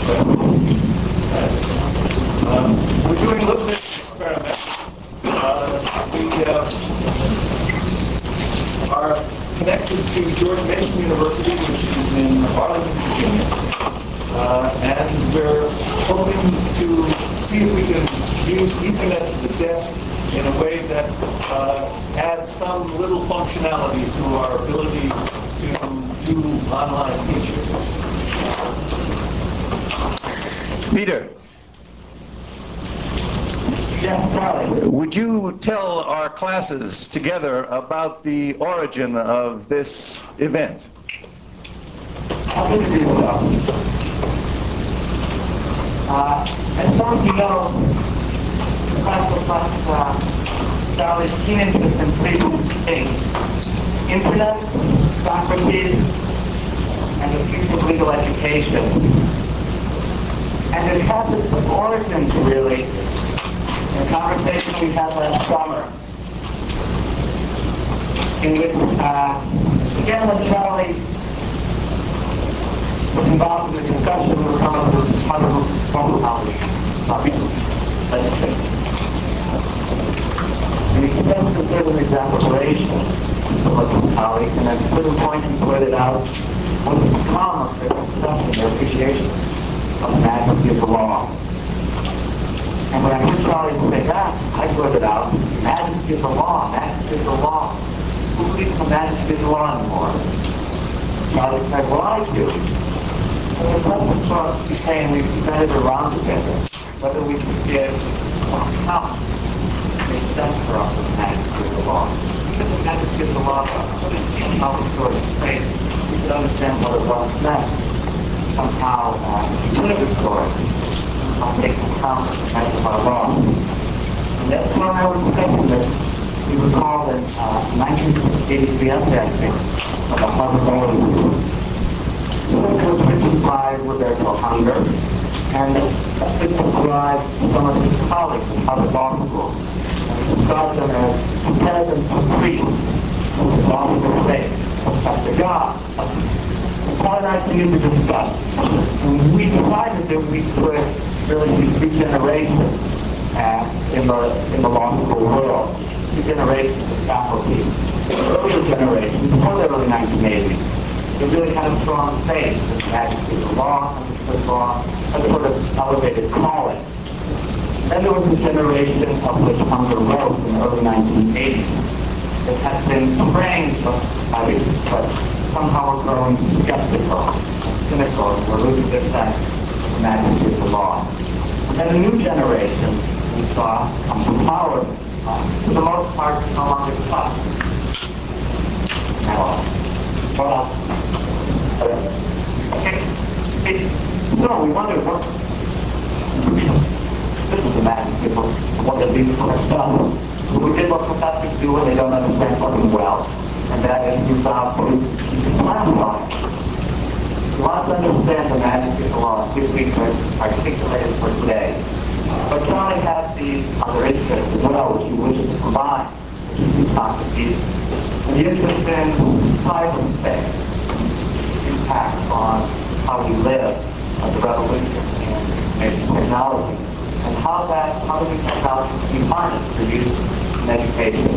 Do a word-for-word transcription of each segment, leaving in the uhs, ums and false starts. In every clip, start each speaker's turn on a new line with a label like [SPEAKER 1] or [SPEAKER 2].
[SPEAKER 1] Um, we're doing a little bit of experiment. Uh, we uh, are connected to George Mason University, which is in Arlington, Virginia. Uh, and we're hoping to see if we can use Ethernet to the desk in a way that uh, adds some little functionality to our ability to do online teaching. Peter.
[SPEAKER 2] Yes, Charlie.
[SPEAKER 1] Would you tell our classes together about the origin of this event?
[SPEAKER 2] How did you do so? Uh, as some of you know, the class reflects uh, Charlie's keen interest in three things: Internet, Socrates, and the future of legal education. And it has its origins, really, in a conversation we had last summer, in which, uh, again, when Charlie was involved in the discussion of some of the phone knowledge legislation. And he presented a certain exasperation to look at colleagues, and at certain point he pointed out what has become of their discussion, their appreciation of the majesty of the law. And when I heard Charlie say that, I blurted out, majesty of the law, majesty of the law. Who believes in the majesty of the law anymore? Charlie said, well, I do. And the question for us became, we presented around together, whether we could give some account, make sense for us of the majesty of the law. Because the majesty of the law, put it in our sort of space, we could understand what it was meant. Somehow, uh, live the story. I'll take account of the measure of our law. And that's why I was saying that we recalled in uh, nineteen eighty-three essay, I think, of the Harvard Law Review. So it was written by Roberto Hunger, and it described some of his colleagues in Harvard Law School. And he described them as competitive priests of the law of the state, Professor God. Paul and I continued to discuss. And we decided that we could really see three generations uh, in the in the law school world. Two generations of faculty. The earlier generations, before the early nineteen eighties, they really had a strong faith in the majesty of the law, understood law, as a sort of elevated calling. Then there was a generation of which Hunger wrote in the early nineteen eighties. It has been trained by these, but somehow we're growing skeptical, cynical, and we're losing their sense of the majesty of the law. And then a new generation we saw come to power, uh, for the most part, no longer trust. Now, well, okay. It, no, we wondered what this is the majesty of what are these questions. So we did what professors do when they don't understand something well, and that is you found to keep the class going. You want to understand the majesty of the law, see if we could articulate it for today. But Charlie has these other interests as well, which he wishes to combine, which is Socrates, and the interest in cyberspace, impact on how we live, of the revolution in information technology, and how that, how the new technology can be harnessed for use in education.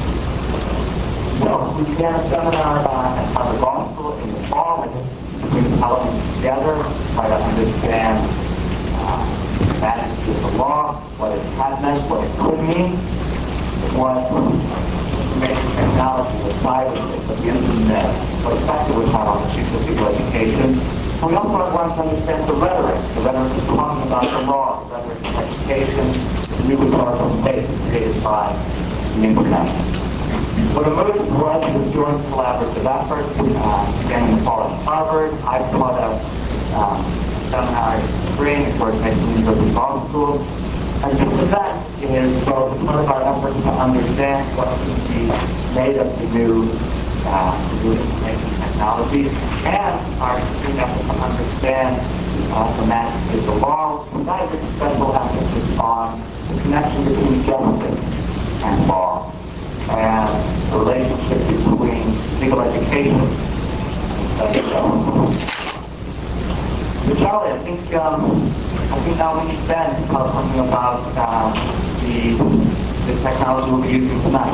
[SPEAKER 2] So we began a seminar uh, at Harvard Law School in the fall, and bring elements together, try to understand uh, the majesty of the law, what it has meant, what it could mean, what information technology, the cyberspace, the internet, what effect it would have on the future of legal education. And we also want to understand the rhetoric, the rhetoric of talking about the law, the rhetoric of education, the new rhetorical space created by the internet. What emerged was this joint collaborative effort, uh, again in the fall at Harvard. I taught a um, seminar in the spring at George Mason University Law School. And this event is both part of our effort to understand what can be made of the new, uh, new information technology, and our extreme effort to understand uh, the majesty of the law, provided a special emphasis on the connection between justice and law, and the relationship between legal education and study. The Charlie, I think um, I think now we need Ben to tell us something about um, the the technology we'll be using tonight.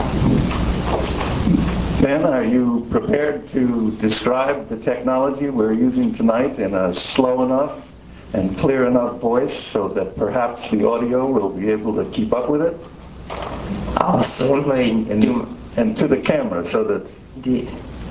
[SPEAKER 1] Ben, are you prepared to describe the technology we're using tonight in a slow enough and clear enough voice so that perhaps the audio will be able to keep up with it?
[SPEAKER 3] I'll certainly
[SPEAKER 1] And,
[SPEAKER 3] do.
[SPEAKER 1] and to the camera so that...
[SPEAKER 3] Indeed.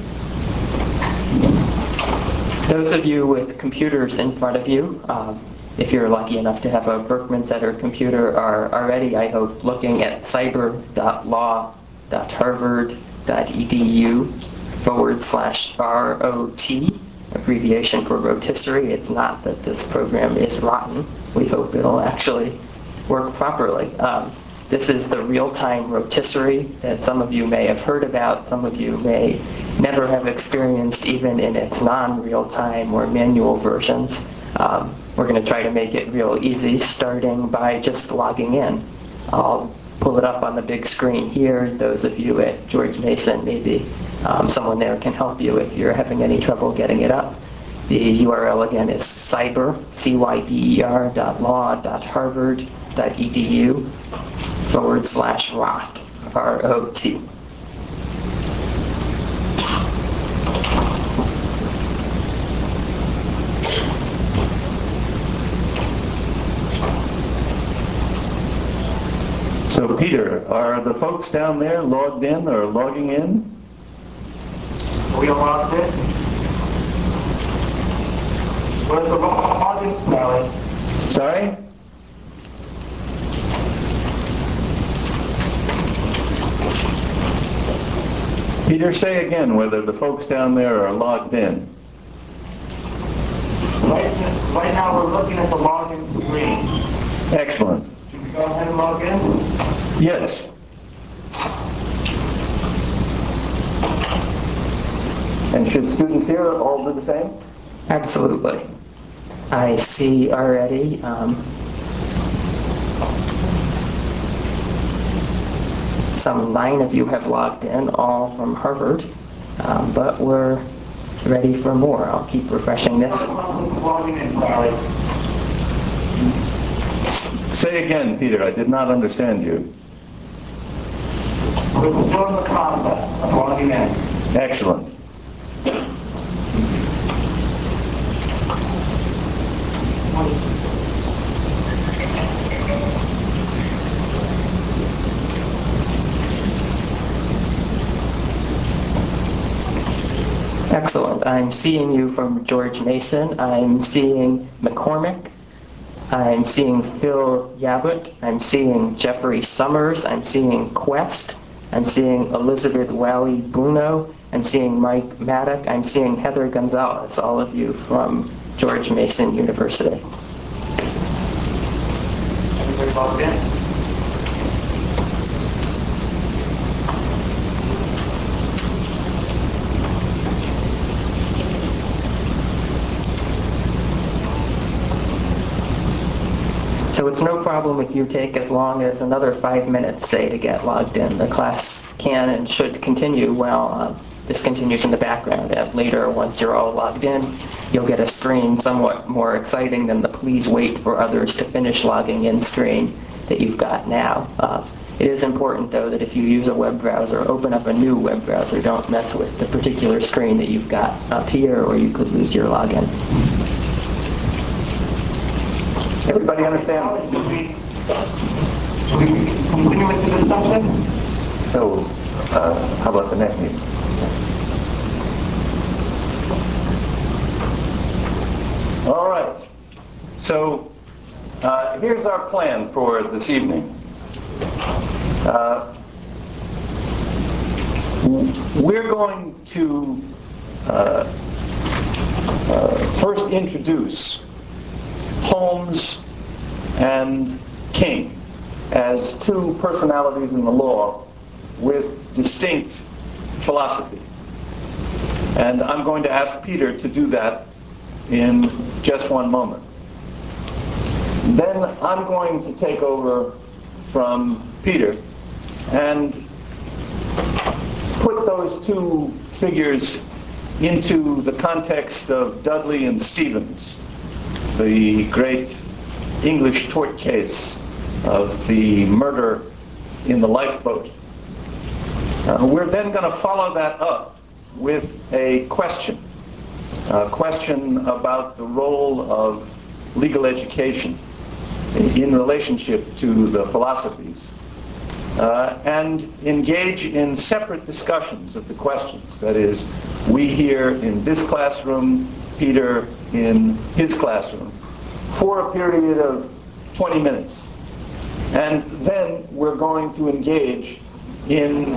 [SPEAKER 3] Those of you with computers in front of you, um, if you're lucky enough to have a Berkman Center computer, are already, I hope, looking at cyber dot law dot harvard dot e d u forward slash R O T, abbreviation for rotisserie. It's not that this program is rotten. We hope it'll actually work properly. Um, This is the real-time rotisserie that some of you may have heard about, some of you may never have experienced even in its non-real-time or manual versions. Um, we're going to try to make it real easy, starting by just logging in. I'll pull it up on the big screen here. Those of you at George Mason, maybe um, someone there can help you if you're having any trouble getting it up. The U R L again is cyber, C Y B E R dot law dot harvard dot E D U forward slash ROT, R O T.
[SPEAKER 1] So Peter, are the folks down there logged in or logging in?
[SPEAKER 2] Are we all logged in? Where's the login, Charlie?
[SPEAKER 1] Sorry? Peter, say again whether the folks down there are logged in.
[SPEAKER 2] Right, right now we're looking at the login screen.
[SPEAKER 1] Excellent.
[SPEAKER 2] Should we go ahead and log in?
[SPEAKER 1] Yes. And should students here all do the same?
[SPEAKER 3] Absolutely. I see already um, some nine of you have logged in, all from Harvard, um, but we're ready for more. I'll keep refreshing this.
[SPEAKER 2] Logging in, Charlie.
[SPEAKER 1] Say again, Peter, I did not understand you.
[SPEAKER 2] We're still in the process of logging in.
[SPEAKER 1] Excellent.
[SPEAKER 3] Excellent. I'm seeing you from George Mason. I'm seeing McCormick. I'm seeing Phil Yabut. I'm seeing Jeffrey Summers. I'm seeing Quest. I'm seeing Elizabeth Wally Bruno. I'm seeing Mike Maddock. I'm seeing Heather Gonzalez, all of you from George Mason University.
[SPEAKER 2] Everybody logged in?
[SPEAKER 3] So it's no problem if you take as long as another five minutes, say, to get logged in. The class can and should continue while uh, this continues in the background. And later, once you're all logged in, you'll get a screen somewhat more exciting than the please wait for others to finish logging in screen that you've got now. Uh, it is important, though, that if you use a web browser, open up a new web browser. Don't mess with the particular screen that you've got up here, or you could lose your login.
[SPEAKER 1] Everybody understand?
[SPEAKER 2] Should we, should we continue with the discussion?
[SPEAKER 1] So, uh, how about the next meeting? All right. So, uh, here's our plan for this evening. Uh, we're going to uh, uh, first introduce Holmes and King as two personalities in the law with distinct philosophy. And I'm going to ask Peter to do that in just one moment. Then I'm going to take over from Peter and put those two figures into the context of Dudley and Stevens. the great English tort case of the murder in the lifeboat. Uh, we're then going to follow that up with a question, a question about the role of legal education in relationship to the philosophies, uh, and engage in separate discussions of the questions. That is, we here in this classroom, Peter in his classroom, for a period of twenty minutes. And then we're going to engage in,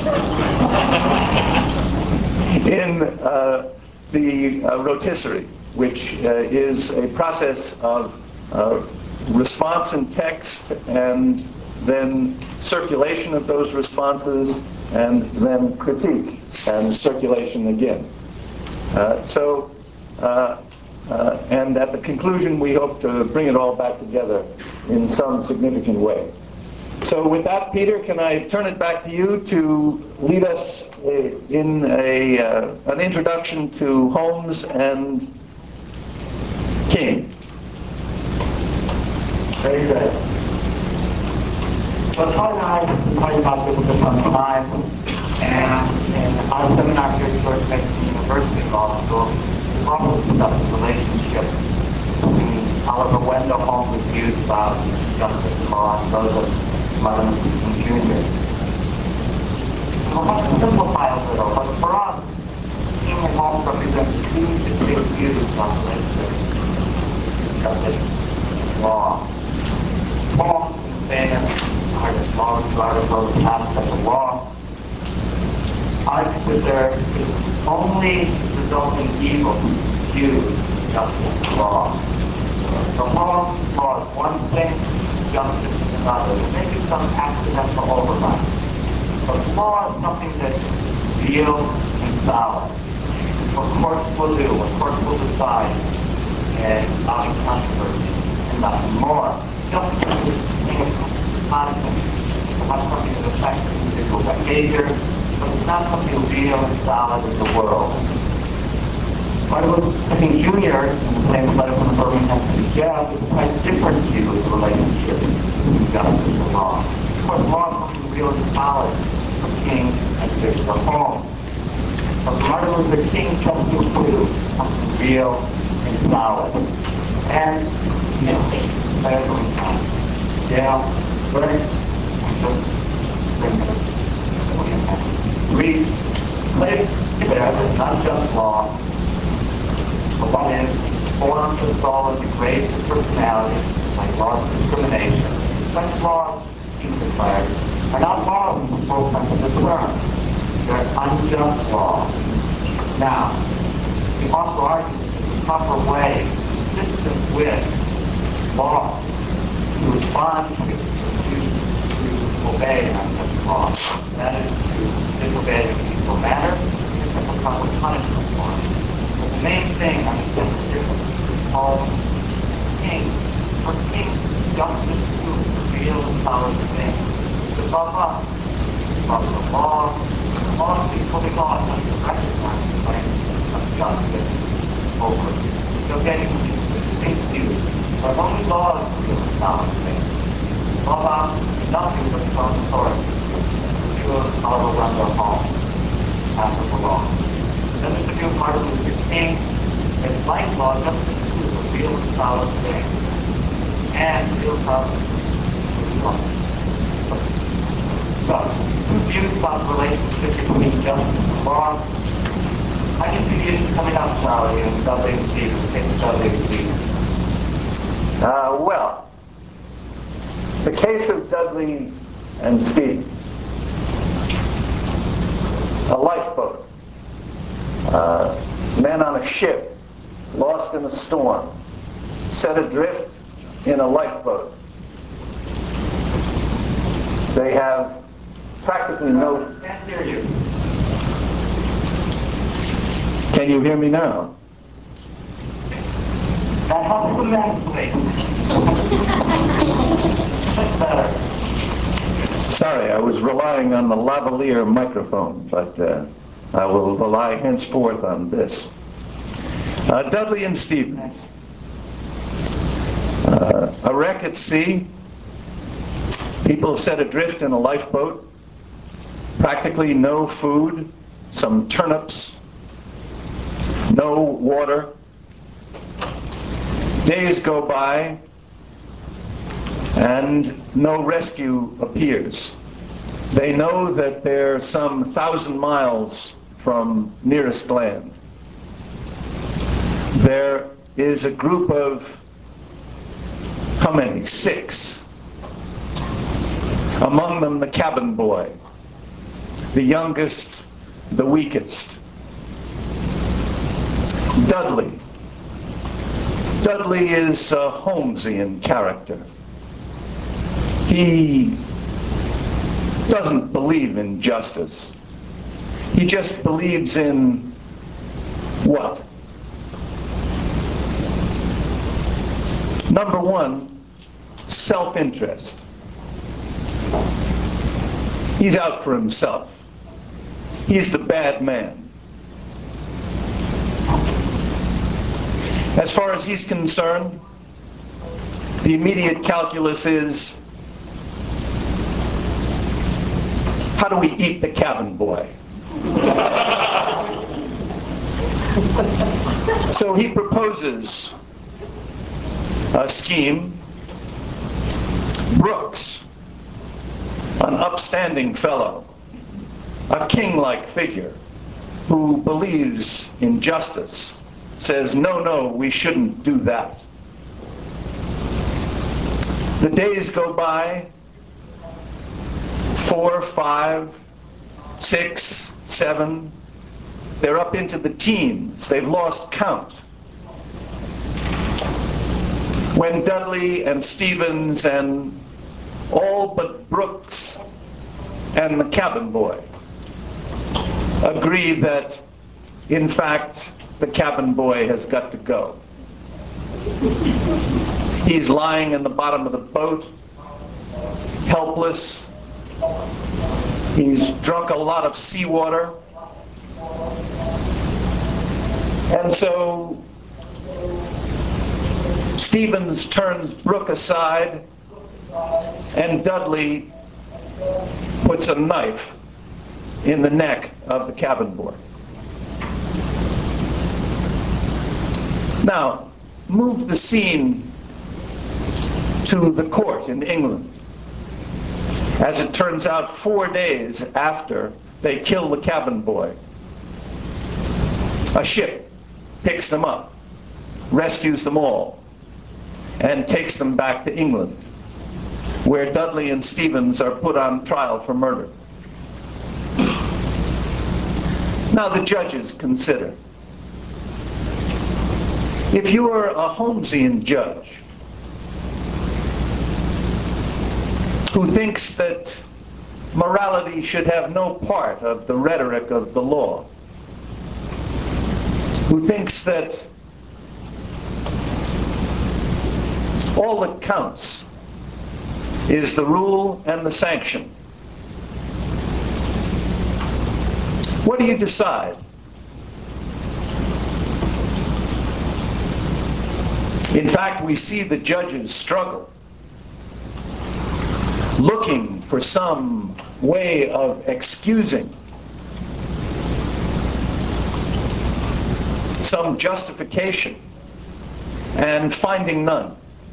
[SPEAKER 1] in uh, the uh, rotisserie, which uh, is a process of uh, response in text and then circulation of those responses and then critique and circulation again. Uh, so, uh, uh, and at the conclusion we hope to bring it all back together in some significant way. So with that, Peter, can I turn it back to you to lead us in a, uh, an introduction to Holmes and King.
[SPEAKER 2] Very good. Well, Todd and I have been talking about this for some time, and in our seminar here at George Mason University Law School, we've also discussed the relationship between Oliver Wendell Holmes' views about justice and law and those of Martin Luther King Junior We'll have to simplify a little, but for us, King and Holmes represent two distinct views on the relationship between justice and law. Holmes, in famous artist, law review articles, aspect of law, argues that there is only resulting evil due to justice and law. So Holmes' law is one thing, justice is another. There may be some accidental overlap. But law is something that's real and solid. What courts will do, what courts will decide, and out of controversy, and nothing more. Justice is a thing of constant. It's not something that affects individual behavior, but it's not something real and solid in the world. Martin Luther King Junior, in the same letter from the Birmingham City Jail, has different views of the relationship between justice and law. Of course, law is something real and solid for King and Victor Holmes. But for Martin Luther King, justice too is something real and solid. And, you know, every time. Jail, burning, Read, place there is not just law, but what is formed the soul and degrades the personality, like laws of discrimination. Such laws, he declared, are not laws in the full sense of the term. They're unjust laws. Now, he also argues that the proper way, consistent with law, to respond to, to, to obey an unjust law. That is to disobey in a peaceful manner, and accept the proper punishment for it. But the main thing, understand the difference between Paul and King. For King, justice too is a real and solid thing. It's above us. It's above the law. The law is equally law, not to recognize the claim of justice over it. So again, you can see the distinct views. But only law is a real and solid thing. Law bounds nothing but its own authority. Oliver Wendell Holmes, after the law. Then there's the view of Martin Luther King, that like law, justice is a real and solid thing. And real solid is law. So, two views about the relationship between justice and law. How do you see the issue coming up, Charlie, in Dudley and Stevens? Take Dudley and Stevens.
[SPEAKER 1] Uh, well, the case of Dudley and Stevens. A lifeboat, uh, men on a ship, lost in a storm, set adrift in a lifeboat. They have practically no...
[SPEAKER 2] Can't hear you.
[SPEAKER 1] Can you hear me now?
[SPEAKER 2] That helps immensely. Much better.
[SPEAKER 1] Sorry, I was relying on the lavalier microphone, but uh, I will rely henceforth on this. Uh, Dudley and Stevens. Uh, a wreck at sea, people set adrift in a lifeboat, practically no food, some turnips, no water. Days go by, and no rescue appears. They know that they're some thousand miles from nearest land. There is a group of, how many? Six. Among them the cabin boy, the youngest, the weakest. Dudley. Dudley is a Holmesian character. He doesn't believe in justice. He just believes in what? Number one, self-interest. He's out for himself. He's the bad man. As far as he's concerned, the immediate calculus is, how do we eat the cabin boy? So he proposes a scheme. Brooks, an upstanding fellow, a king-like figure who believes in justice, says, no, no, we shouldn't do that. The days go by, four, five, six, seven, they're up into the teens. They've lost count. When Dudley and Stevens and all but Brooks and the cabin boy agree that, in fact, the cabin boy has got to go. He's lying in the bottom of the boat, helpless. He's drunk a lot of seawater. And so Stevens turns Brooke aside, and Dudley puts a knife in the neck of the cabin boy. Now, move the scene to the court in England. As it turns out, four days after they kill the cabin boy, a ship picks them up, rescues them all, and takes them back to England, where Dudley and Stevens are put on trial for murder. Now the judges consider. If you are a Holmesian judge who thinks that morality should have no part of the rhetoric of the law, who thinks that all that counts is the rule and the sanction, what do you decide? In fact, we see the judges struggle, looking for some way of excusing, some justification, and finding none.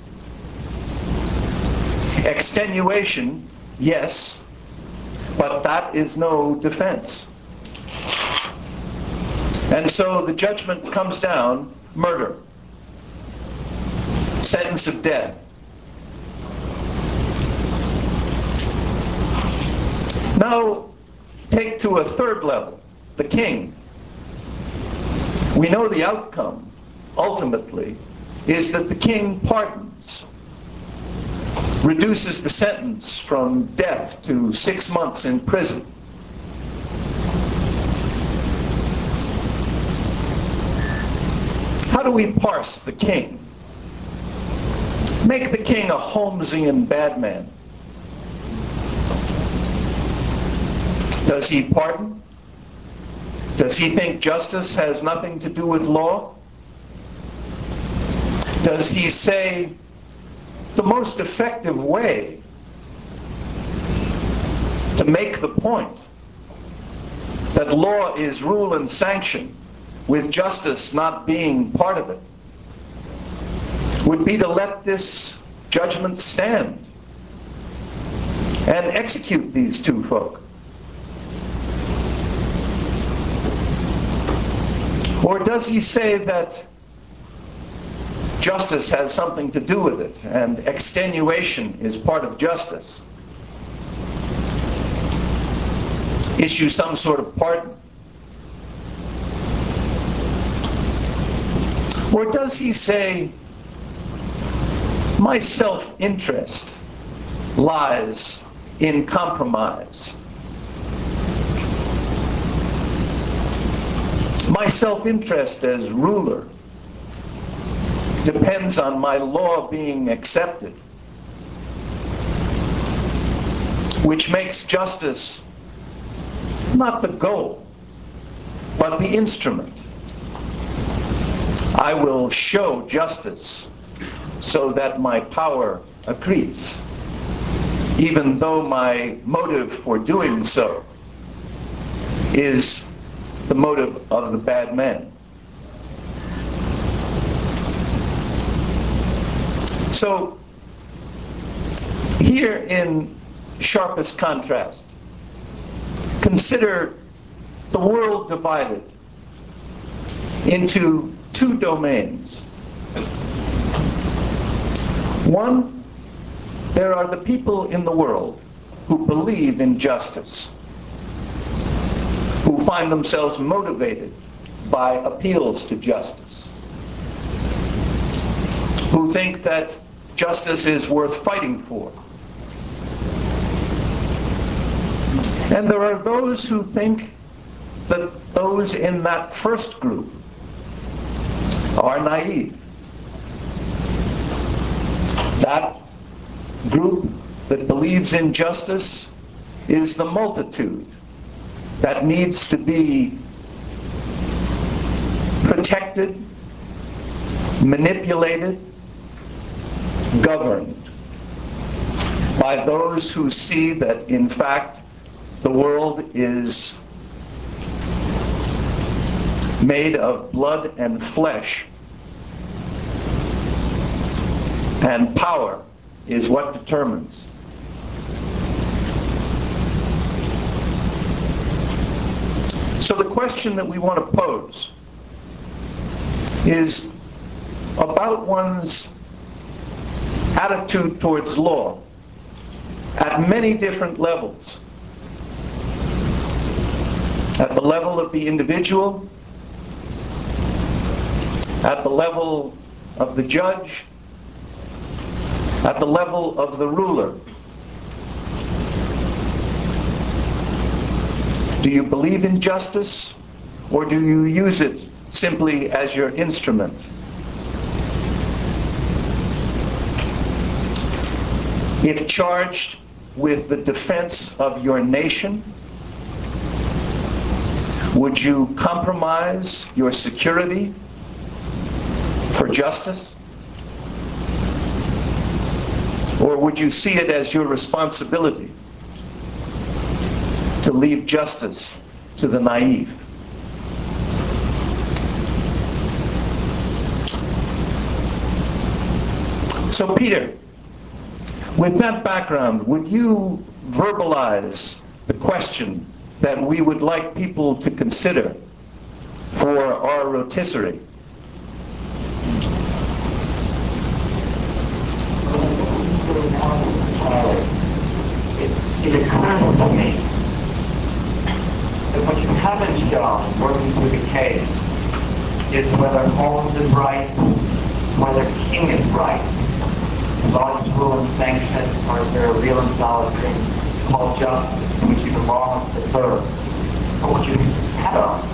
[SPEAKER 1] Extenuation, yes, but that is no defense. And so the judgment comes down, murder, sentence of death. Now, take to a third level, the king. We know the outcome, ultimately, is that the king pardons, reduces the sentence from death to six months in prison. How do we parse the king? Make the king a Holmesian bad man. Does he pardon? Does he think justice has nothing to do with law? Does he say, the most effective way to make the point that law is rule and sanction, with justice not being part of it, would be to let this judgment stand and execute these two folk. Or does he say that justice has something to do with it, and extenuation is part of justice? Issue some sort of pardon? Or does he say, my self-interest lies in compromise? My self-interest as ruler depends on my law being accepted, which makes justice not the goal, but the instrument. I will show justice so that my power accretes, even though my motive for doing so is the motive of the bad man. So, here in sharpest contrast, consider the world divided into two domains. One, there are the people in the world who believe in justice, who find themselves motivated by appeals to justice, who think that justice is worth fighting for. And there are those who think that those in that first group are naive. That group that believes in justice is the multitude that needs to be protected, manipulated, governed by those who see that, in fact, the world is made of blood and flesh, and power is what determines. So the question that we want to pose is about one's attitude towards law at many different levels. At the level of the individual, at the level of the judge, at the level of the ruler. Do you believe in justice, or do you use it simply as your instrument? If charged with the defense of your nation, would you compromise your security for justice? Or would you see it as your responsibility to leave justice to the naive? So Peter, with that background, would you verbalize the question that we would like people to consider for our rotisserie?
[SPEAKER 2] It, it occurs to me that what you haven't shown, working through the case, is whether Holmes is right, whether King is right. Law is rule and sanction, or is there a real and solid thing called justice, to which you can law must defer? But what you have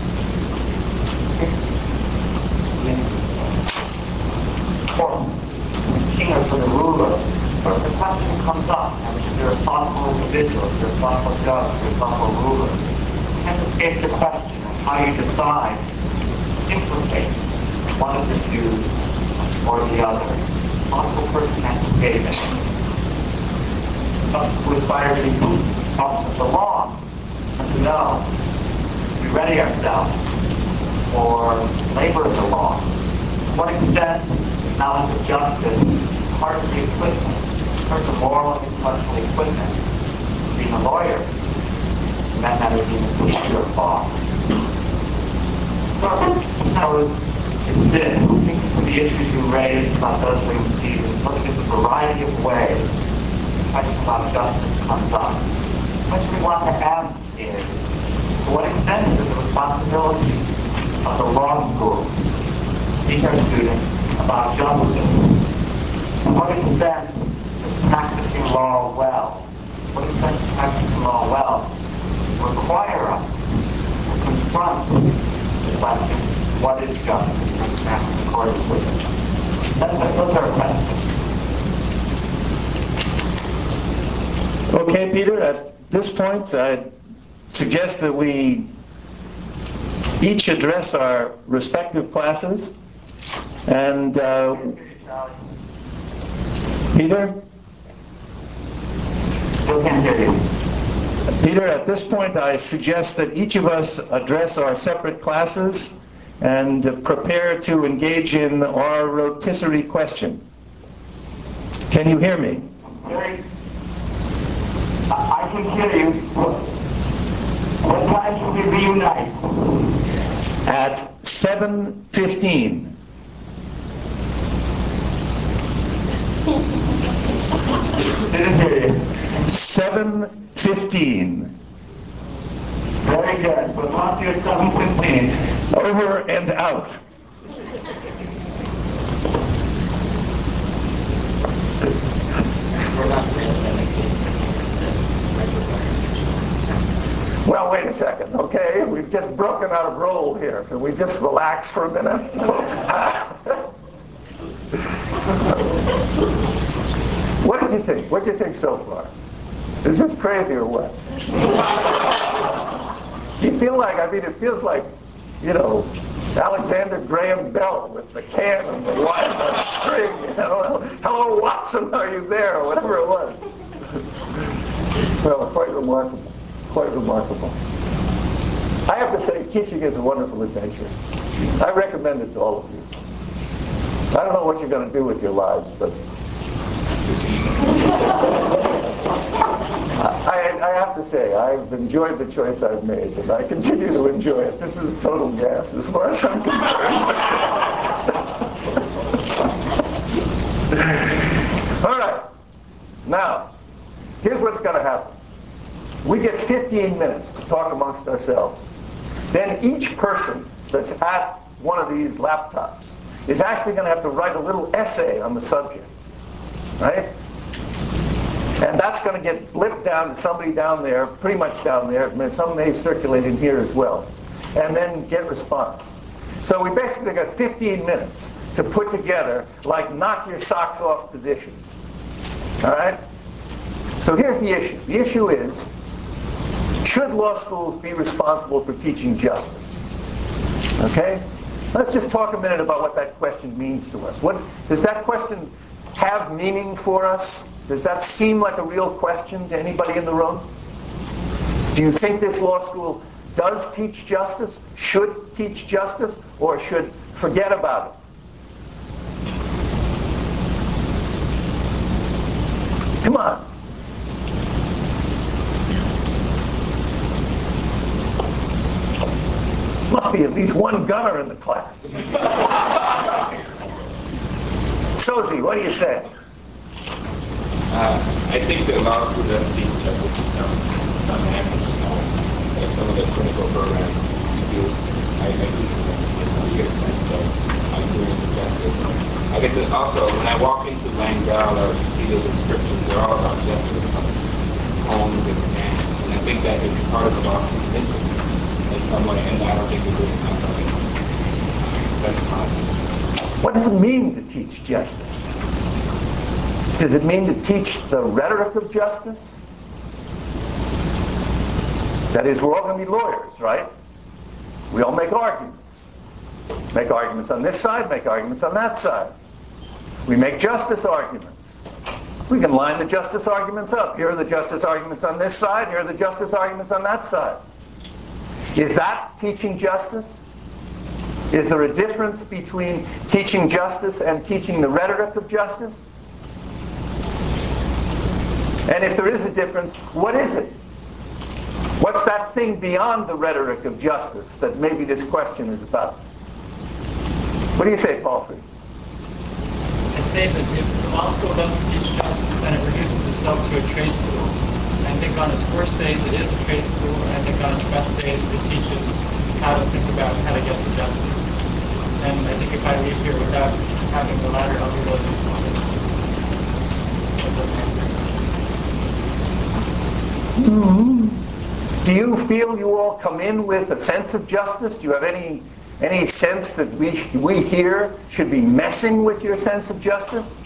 [SPEAKER 2] for the king or for the ruler, or if the question comes up, and if you're a thoughtful individual, if you're a thoughtful judge, if you're a thoughtful ruler, you have to face the question of how you decide to implicate one of the two or the other. multiple person engagement. We aspire to be officers of the law, and to know, to ready ourselves for labor of the law. To what extent is knowledge of justice part of the equipment, part of the moral and intellectual equipment of being a lawyer, and that matter being a teacher of law. So, how is this? Thinking of the issues you raised about those who receive and looking at the variety of ways the question about justice comes up. The question we want to ask is, to what extent is it the responsibility of the law school to teach our students about justice? To what extent is practicing law well? To what extent is practicing law well require us to confront the question, what is justice, and act in accordance with it? That's, those are our questions.
[SPEAKER 1] Okay, Peter, at this point, I suggest that we each address our respective classes. And uh, Peter?
[SPEAKER 2] Still can't hear you.
[SPEAKER 1] Peter, at this point, I suggest that each of us address our separate classes and uh, prepare to engage in our rotisserie question. Can you hear me?
[SPEAKER 2] Very, I I can hear you. What time should we reunite?
[SPEAKER 1] At seven fifteen.
[SPEAKER 2] Didn't hear you.
[SPEAKER 1] seven fifteen.
[SPEAKER 2] Very good. We'll talk to you at seven fifteen.
[SPEAKER 1] Over and out.
[SPEAKER 3] We're not transmitting, so that's
[SPEAKER 1] Well, wait a second, okay? We've just broken out of roll here. Can we just relax for a minute? What did you think? What did you think so far? Is this crazy or what? Do you feel like, I mean, it feels like, you know, Alexander Graham Bell with the can and the wire and the string, you know? Hello, Watson, are you there? Or whatever it was. Well, quite remarkable. Quite remarkable. I have to say, teaching is a wonderful adventure. I recommend it to all of you. I don't know what you're going to do with your lives, but I, I have to say, I've enjoyed the choice I've made, and I continue to enjoy it. This is a total gas as far as I'm concerned. All right. Now, here's what's going to happen. We get fifteen minutes to talk amongst ourselves. Then each person that's at one of these laptops is actually going to have to write a little essay on the subject, right? And that's going to get blipped down to somebody down there, pretty much down there. Some may circulate in here as well. And then get response. So we basically got fifteen minutes to put together, like, knock your socks off positions. All right? So here's the issue. The issue is, should law schools be responsible for teaching justice? Okay? Let's just talk a minute about what that question means to us. What, does that question have meaning for us? Does that seem like a real question to anybody in the room? Do you think this law school does teach justice, should teach justice, or should forget about it? Come on. Must be at least one gunner in the class. Sozi, what do you say?
[SPEAKER 4] Uh, I think the law school does teach justice in some, some manners. Uh, like some of the clinical programs you do, I, I do some of them. You get a sense that I'm doing the justice. I get to also, when I walk into Langell or you see the descriptions, they're all about justice, homes and land. And I think that it's part of the law school's mission in some way, and I don't think it's really not right. That's positive.
[SPEAKER 1] What does it mean to teach justice? Does it mean to teach the rhetoric of justice? That is, we're all going to be lawyers, right? We all make arguments. Make arguments on this side, make arguments on that side.
[SPEAKER 5] We make justice arguments. We can line the justice arguments up. Here are the justice arguments on this side. Here are the justice arguments on that side. Is that teaching justice? Is there a difference between teaching justice and teaching the rhetoric of justice? And if there is a difference, what is it? What's that thing beyond the rhetoric of justice that maybe this question is about? What do you say, Paul Fried?
[SPEAKER 6] I say that if the law school doesn't teach justice, then it reduces itself to a trade school. And I think on its worst days, it is a trade school, and I think on its best days, it teaches how to think about how to get to justice. And I think if I leave here without having the latter, I'll be really disappointed. That doesn't answer your question.
[SPEAKER 5] Mm-hmm. Do you feel you all come in with a sense of justice? Do you have any any sense that we we here should be messing with your sense of justice?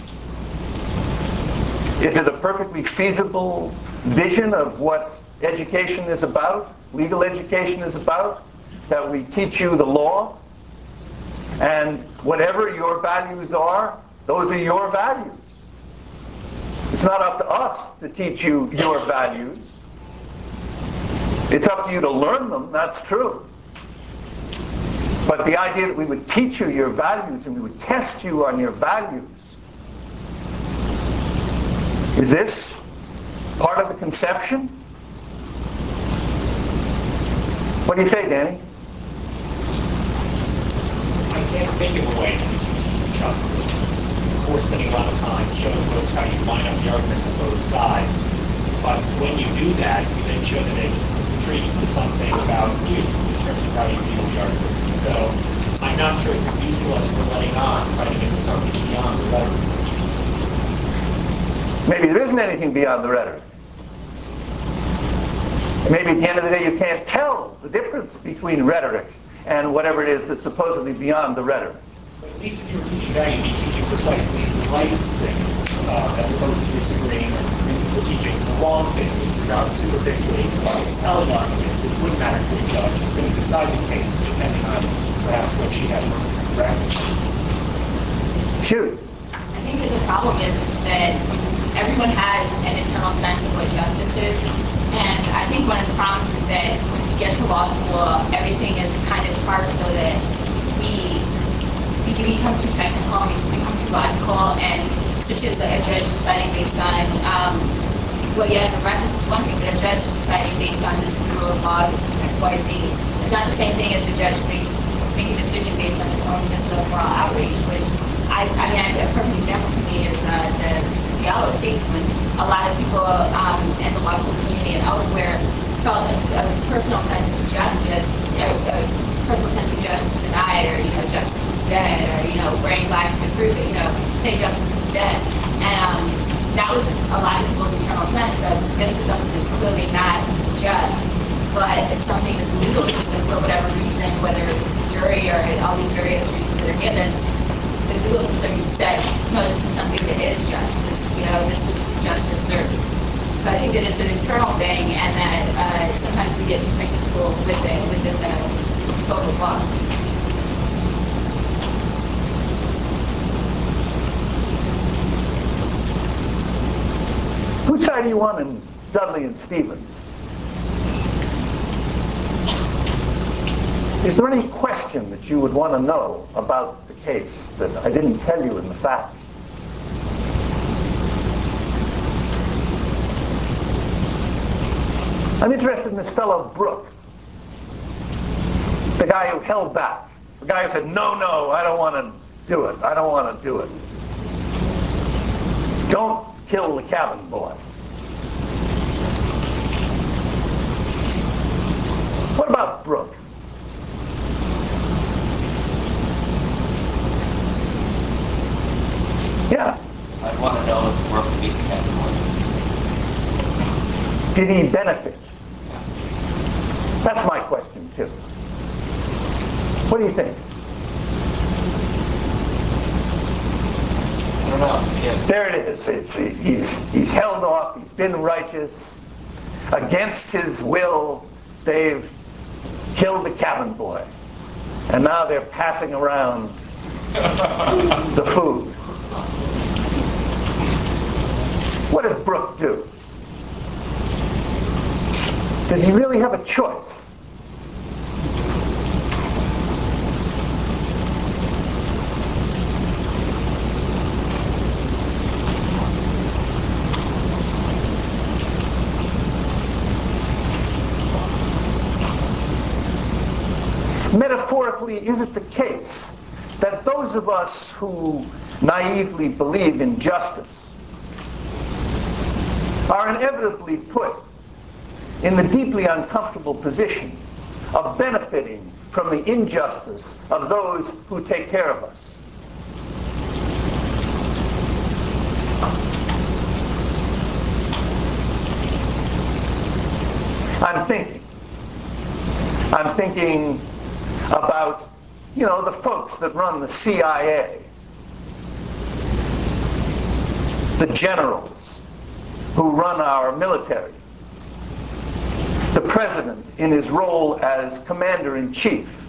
[SPEAKER 5] Is it a perfectly feasible vision of what education is about, legal education is about, that we teach you the law, and whatever your values are, those are your values. It's not up to us to teach you your values. It's up to you to learn them, that's true. But the idea that we would teach you your values and we would test you on your values, is this part of the conception? What do you say, Danny?
[SPEAKER 7] I can't think of a way to teach justice. Of course, spending a lot of time showing folks how you line up the arguments on both sides. But when you do that, you then show that it intrigues to something about you in terms of how you view the argument. So I'm not sure it's as useful as we're letting on, trying to get to something beyond the rhetoric.
[SPEAKER 5] Maybe there isn't anything beyond the rhetoric. Maybe at the end of the day you can't tell the difference between rhetoric and whatever it is that's supposedly beyond the rhetoric.
[SPEAKER 7] But at least if you were teaching that, you'd be teaching precisely the right thing, uh, as opposed to disagreeing or teaching the wrong thing, which is about superficially compelling arguments, which wouldn't matter to the judge. It's going to decide the case, depending on perhaps what she has for record.
[SPEAKER 5] Shoot.
[SPEAKER 8] I think that the problem is, is that everyone has an internal sense of what justice is. And I think one of the problems is that when we get to law school, everything is kind of parsed so that we, we become too technical, we become too logical, and such as a judge deciding based on, um, well, yeah, the reference is one thing, but a judge deciding based on this is the rule of law, this is X, Y, Z. It's not the same thing as a judge based, making a decision based on his own sense of moral outrage, which I, I mean, a perfect example to me is uh, the recent Diallo case, when a lot of people um, in the law school community and elsewhere felt a, a personal sense of justice, a, a personal sense of justice denied, or, you know, justice is dead, or, you know, wearing black to prove it, you know, say justice is dead. And um, that was a lot of people's internal sense of this is something that's clearly not just, but it's something that the legal system, for whatever reason, whether it's the jury or all these various reasons that are given, the legal system says, no, this is something that is justice. You know, this was justice served. So I think that it's an internal thing, and that uh, sometimes we get too technical with it within the scope of law.
[SPEAKER 5] Whose side are you on in Dudley and Stevens? Is there any question that you would want to know about the case that I didn't tell you in the facts? I'm interested in this fellow Brooke, the guy who held back, the guy who said, no, no, I don't want to do it, I don't want to do it. Don't kill the cabin boy. What about Brooke? Yeah.
[SPEAKER 9] I'd want to know if Brooke beat the cabin boy.
[SPEAKER 5] Did he benefit? That's my question, too. What do you think?
[SPEAKER 9] I don't know. Yeah.
[SPEAKER 5] There it is. It's, he's, he's held off. He's been righteous. Against his will, they've killed the cabin boy. And now they're passing around the food. what does Brooke do? Does he really have a choice? Metaphorically, is it the case that those of us who naively believe in justice are inevitably put in the deeply uncomfortable position of benefiting from the injustice of those who take care of us? I'm thinking. I'm thinking about, you know, the folks that run the C I A, the generals who run our military, the president in his role as commander-in-chief.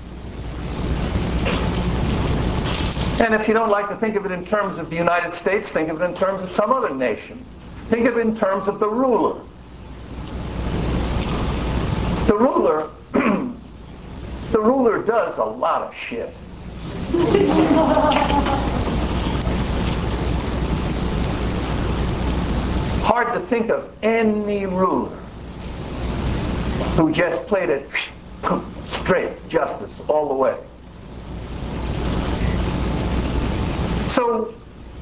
[SPEAKER 5] And if you don't like to think of it in terms of the United States, think of it in terms of some other nation. Think of it in terms of the ruler. The ruler The ruler does a lot of shit. Hard to think of any ruler who just played it straight justice all the way. So,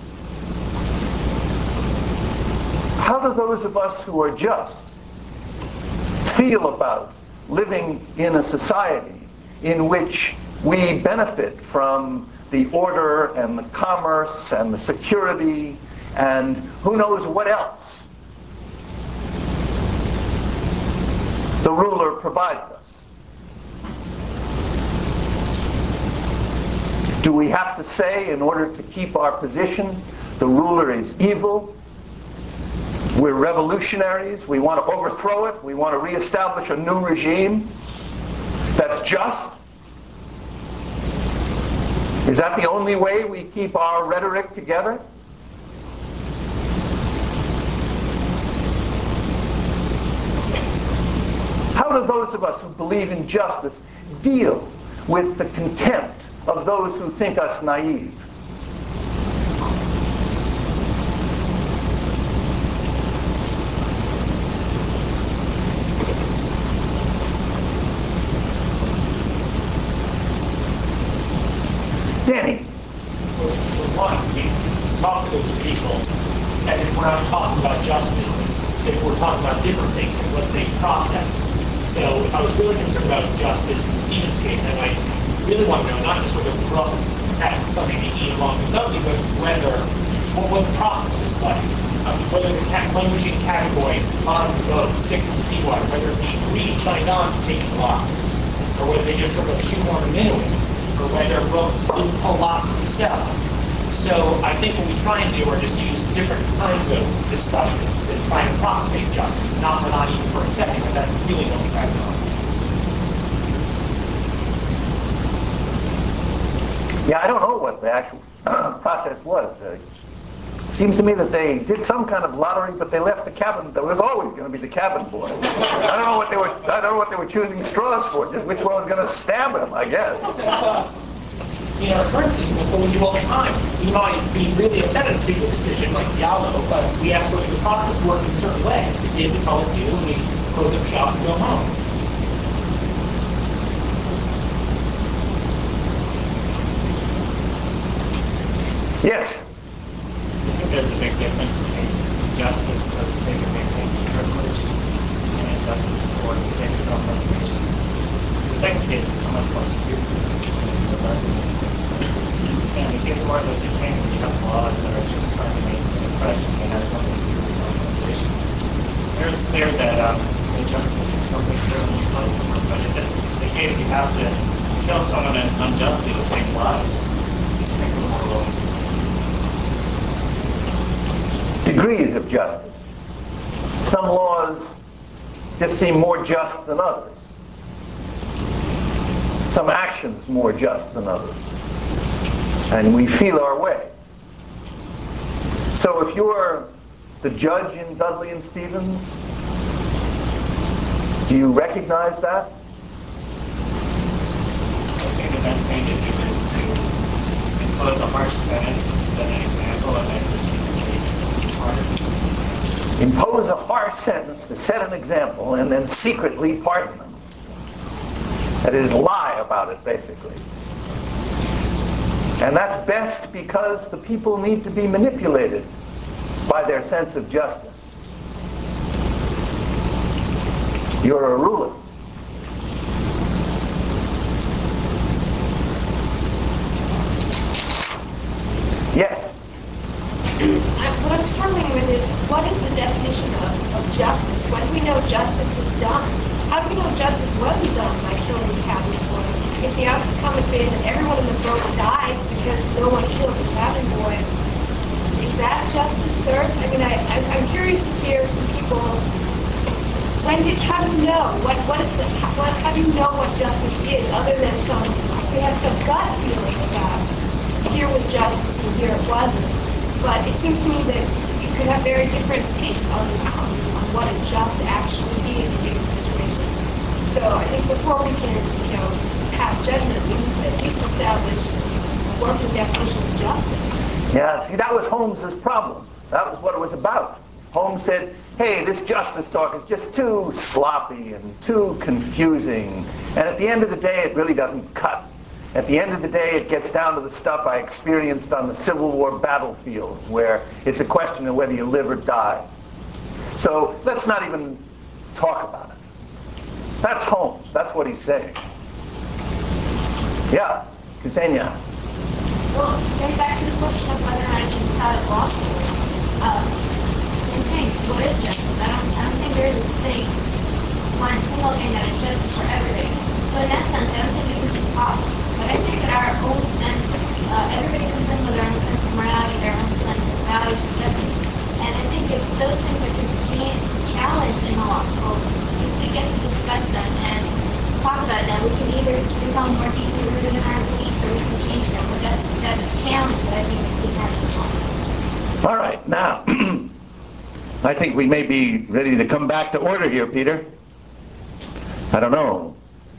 [SPEAKER 5] how do those of us who are just feel about living in a society in which we benefit from the order and the commerce and the security and who knows what else the ruler provides us? Do we have to say, in order to keep our position, the ruler is evil? We're revolutionaries. We want to overthrow it. We want to reestablish a new regime that's just? Is that the only way we keep our rhetoric together? How do those of us who believe in justice deal with the contempt of those who think us naive? Danny.
[SPEAKER 7] For one, we talk to those people as if we're not talking about justice, as if we're talking about different things, like let's say process. So if I was really concerned about justice in Stephen's case, I might really want to know not just whether Brooke had something to eat along with Dudley, but whether what, what the process was like. Um, whether the cat, languishing category on the boat, sick from seawater, whether he agreed, signed on to taking lots, or whether they just sort of shoehorned him into it, or whether Brooke didn't pull lots himself. So I think what we try and do are just use different kinds of discussions and try and approximate justice, not for not even for a second, but that's really what we try to do.
[SPEAKER 5] Yeah, I don't know what the actual process was. Uh, seems to me that they did some kind of lottery, but they left the cabin. There was always going to be the cabin boy. I don't know what they were. I don't know what they were choosing straws for. Just which one was going to stab him, I guess.
[SPEAKER 7] In our current system, that's what we do all the time. We might be really upset at a particular decision, like Yallo, but we ask for the process to work in a certain way. If it did, we call it due, and we close up shop and go home.
[SPEAKER 5] Yes.
[SPEAKER 10] I think there's a big difference between justice for the sake of maintaining privilege and injustice for the sake of self-preservation. The second case is so much more excusable in the American instance. In the case of Martin Luther King, we have laws that are just trying to maintain oppression that has nothing to do with self-preservation. There it's clear that um, injustice is something criminals fight for, but if it's the case you have to kill someone unjustly to save lives, I think we're more willing to concede.
[SPEAKER 5] Degrees of justice. Some laws just seem more just than others. Some actions more just than others. And we feel our way. So if you're the judge in Dudley and Stevens? Do you recognize that?
[SPEAKER 10] I think the best thing to do is to impose a harsh sentence, set an example, and then secretly pardon.
[SPEAKER 5] Impose a harsh sentence to set an example and then secretly pardon them. That is, lie about it, basically. And that's best because the people need to be manipulated by their sense of justice. You're a ruler. Yes?
[SPEAKER 11] I- What I'm struggling with is, what is the definition of, of justice? When do we know justice is done? How do we know justice wasn't done by killing the cabin boy? If the outcome had been that everyone in the boat died because no one killed the cabin boy, is that justice served? I mean, I, I, I'm curious to hear from people, when did, how do you know? What, what is the, how, what, how do you know what justice is, other than some, we have some gut feeling about here was justice and here it wasn't. But it seems to me that you could have very different takes on, on, on what a just action would be in a given situation. So I think before we can, you know, pass judgment, we need to at least establish a working definition of justice.
[SPEAKER 5] Yeah, see, that was Holmes's problem. That was what it was about. Holmes said, hey, this justice talk is just too sloppy and too confusing. And at the end of the day, it really doesn't cut. At the end of the day, it gets down to the stuff I experienced on the Civil War battlefields, where it's a question of whether you live or die. So let's not even talk about it. That's Holmes. That's what he's saying. Yeah, Ksenia.
[SPEAKER 8] Well, getting back to the question of whether or not it should be taught at law schools, um, same thing. What is justice? I don't, I don't think there is a thing, one single thing that is justice for everybody. So in that sense, I don't think it can be taught. But I think that our own sense, uh, everybody comes in with their own sense of morality, their own sense of values and justice. And I think it's those things that can be cha- challenged in the law school. If we get to discuss them and talk about them, we can either become more deeply rooted in our beliefs or we can change them. But that's that's a challenge that I think we have to law.
[SPEAKER 5] All right, now, I think we may be ready to come back to order here, Peter. I don't know.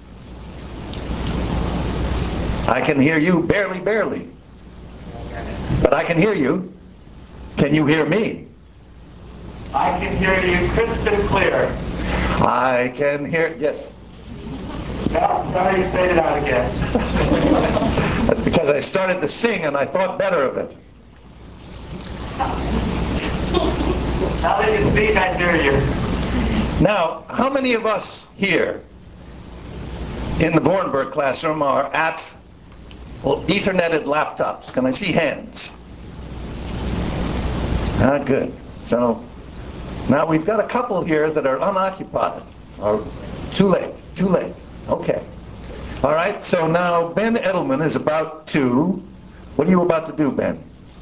[SPEAKER 5] I can hear you barely, barely. But I can hear you. Can you hear me?
[SPEAKER 2] I can hear you crisp and clear.
[SPEAKER 5] I can hear, yes.
[SPEAKER 2] No, sorry you faded out again.
[SPEAKER 5] That's because I started to sing and I thought better of it.
[SPEAKER 2] Now that you speak, I hear you.
[SPEAKER 5] Now, how many of us here in the Vornberg classroom are at well, Etherneted laptops? Can I see hands? Ah, good. So now we've got a couple here that are unoccupied. Or too late, too late. Okay. All right, so now Ben Edelman is about to, what are you about to do, Ben?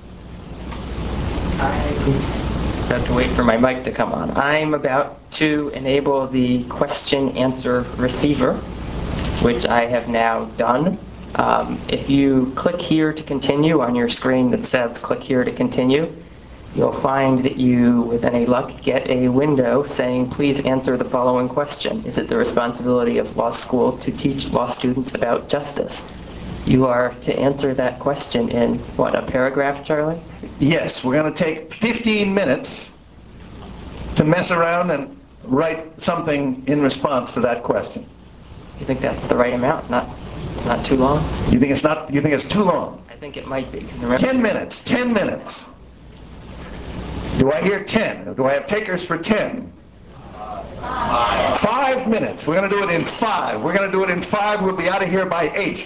[SPEAKER 3] I have to wait for my mic to come on. I'm about to enable the question answer receiver, which I have now done. Um, if you click here to continue on your screen that says click here to continue, you'll find that you, with any luck, get a window saying, please answer the following question. Is it the responsibility of law school to teach law students about justice? You are to answer that question in, what, a paragraph, Charlie?
[SPEAKER 5] Yes, we're going to take fifteen minutes to mess around and write something in response to that question.
[SPEAKER 3] You think that's the right amount? Not, it's not too long?
[SPEAKER 5] You think it's not, you think it's too long?
[SPEAKER 3] I think it might be. 'Cause remember,
[SPEAKER 5] ten minutes, ten minutes. Do I hear ten? Do I have takers for ten? Five. Five minutes. We're going to do it in five. We're going to do it in five. We'll be out of here by eight.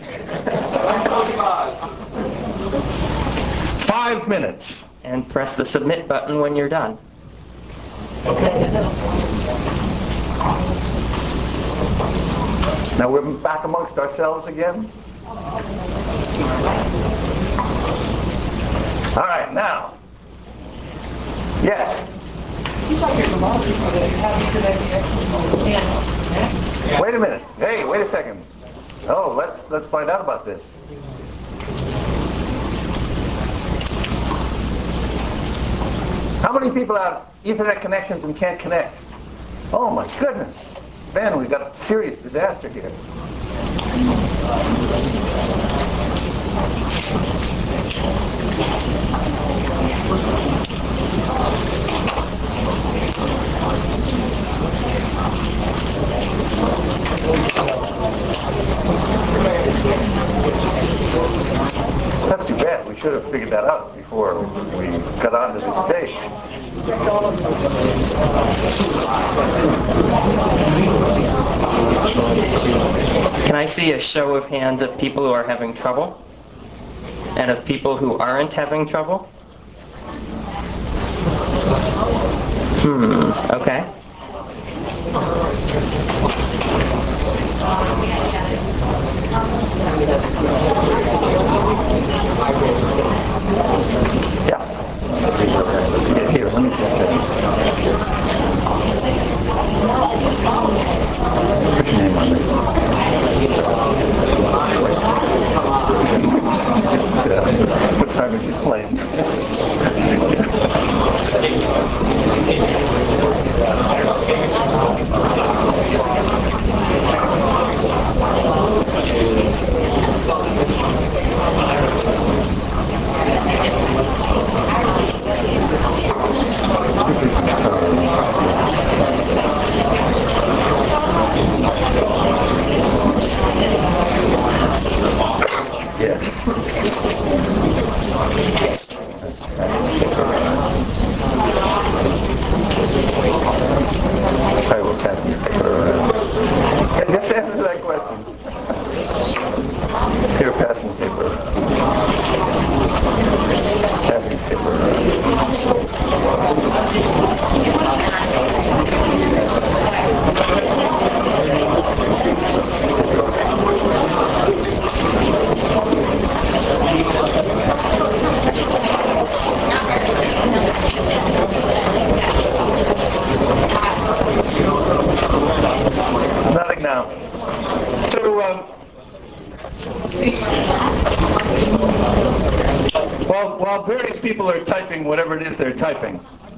[SPEAKER 5] Five minutes.
[SPEAKER 3] and press the submit button when you're done.
[SPEAKER 5] Okay. Now we're back amongst ourselves again. All right, now. Yes.
[SPEAKER 6] Seems like there's a lot of people that have internet connections.
[SPEAKER 5] Wait a minute. Hey, wait a second. Oh, let's let's find out about this. How many many people have Ethernet connections and can't connect? Oh my goodness. Man, we've got a serious disaster here. That's too bad. We should have figured that out before we got onto this stage.
[SPEAKER 3] Can I see a show of hands of people who are having trouble? And of people who aren't having trouble? Hmm, okay.
[SPEAKER 5] Yeah. Here, here, let me just uh, put your name on this. Just, uh, what time is this playing? Yeah. I will pass this paper around. Yeah, just answer that question. Here, passing paper. Passing paper Nothing now. So, um, while, while various people are typing whatever it is they're typing,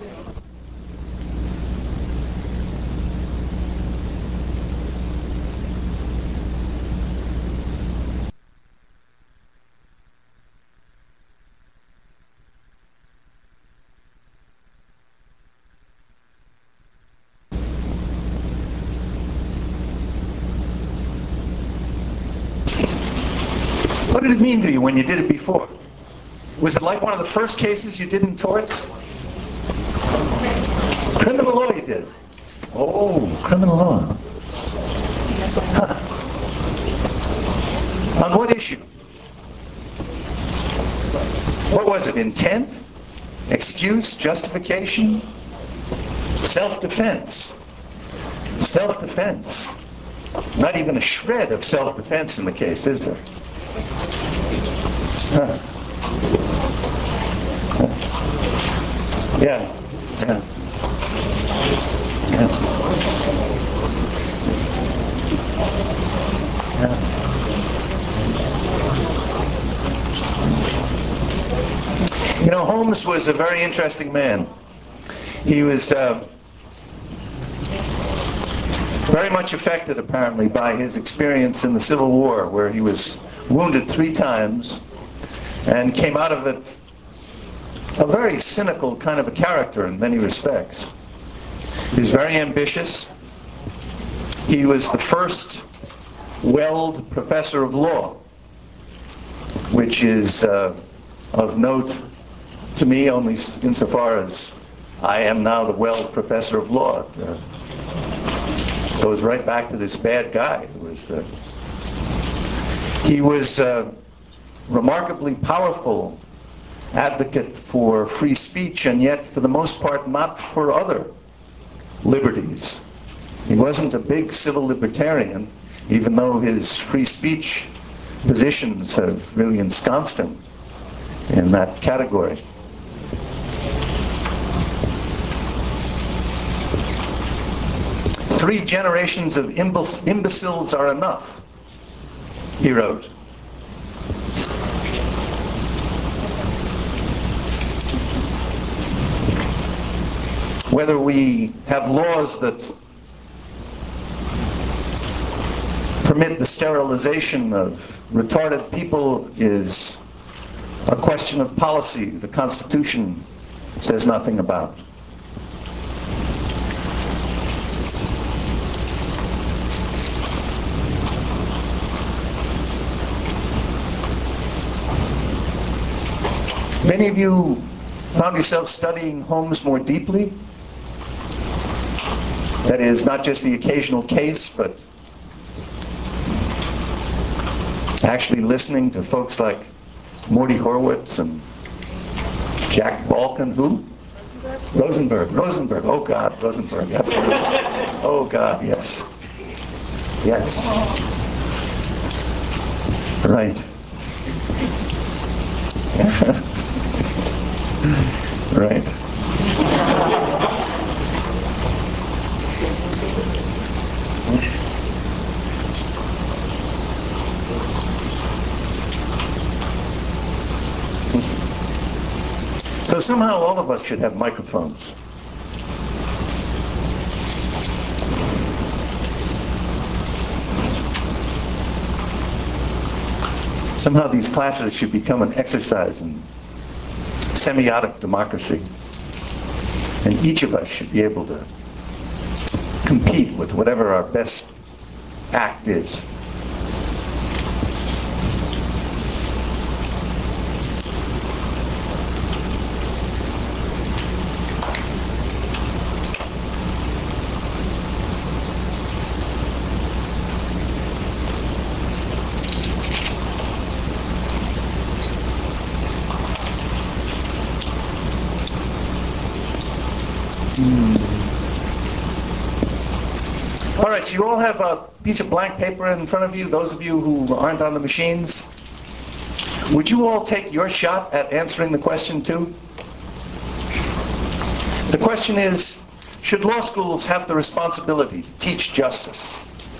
[SPEAKER 5] what did it mean to you when you did it before? Was it like one of the first cases you did in torts? Criminal law you did. Oh, criminal law. Huh. On what issue? What was it? Intent? Excuse? Justification? Self-defense? Self-defense. Not even a shred of self-defense in the case, is there? Huh. Yeah, yeah, yeah, yeah. You know, Holmes was a very interesting man. He was uh, very much affected, apparently, by his experience in the Civil War, where he was wounded three times and came out of it a very cynical kind of a character in many respects. He was very ambitious. He was the first Weld Professor of Law, which is uh, of note to me only insofar as I am now the Weld Professor of Law. It uh, goes right back to this bad guy. Who was, uh, he was a remarkably powerful advocate for free speech, and yet for the most part not for other liberties. He wasn't a big civil libertarian, even though his free speech positions have really ensconced him in that category. Three generations of imbeciles are enough, he wrote. Whether we have laws that permit the sterilization of retarded people is a question of policy the Constitution says nothing about. Many of you found yourselves studying Holmes more deeply. That is, not just the occasional case, but actually listening to folks like Morty Horowitz and Jack Balkan, who? Rosenberg. Rosenberg, Rosenberg. Oh God, Rosenberg, absolutely. Oh God, yes. Yes. Right. Right. So somehow all of us should have microphones. Somehow these classes should become an exercise in semiotic democracy. And each of us should be able to compete with whatever our best act is. All right, so you all have a piece of blank paper in front of you, those of you who aren't on the machines. Would you all take your shot at answering the question too? The question is, should law schools have the responsibility to teach justice?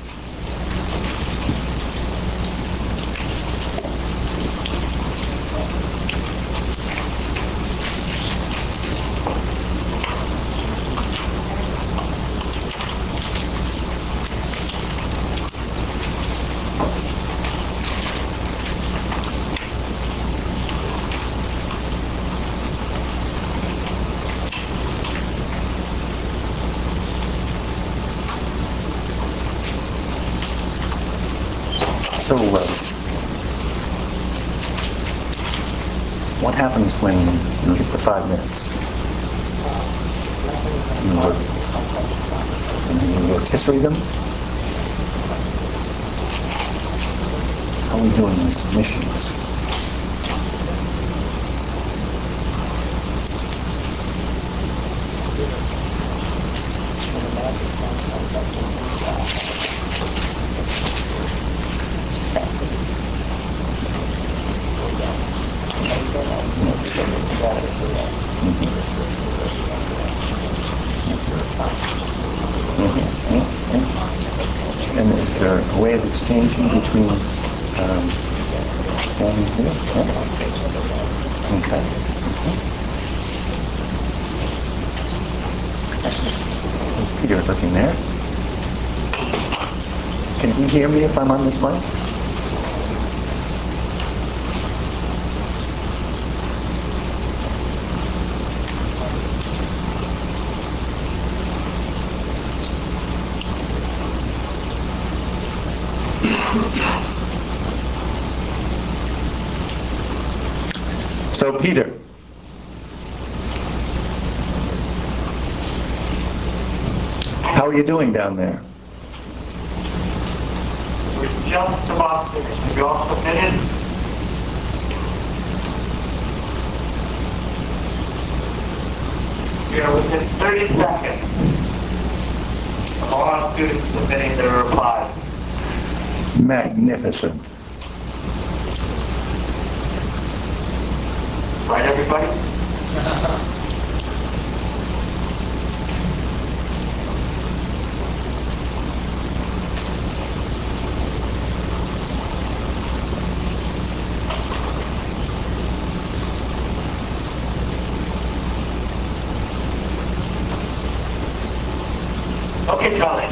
[SPEAKER 5] So, uh, what happens when you hit the five minutes? You ro- and then you rotisserie them? How are we doing on submissions? And is there a way of exchanging between um, and here? Yeah. Okay. Mm-hmm. Peter looking there. Can he hear me if I'm on this mic? So, Peter, how are you doing down there?
[SPEAKER 2] We're just about finished. Have you all submitted? We are within thirty seconds of all our students submitting their replies.
[SPEAKER 5] Magnificent.
[SPEAKER 2] Right, everybody? Okay, Charlie.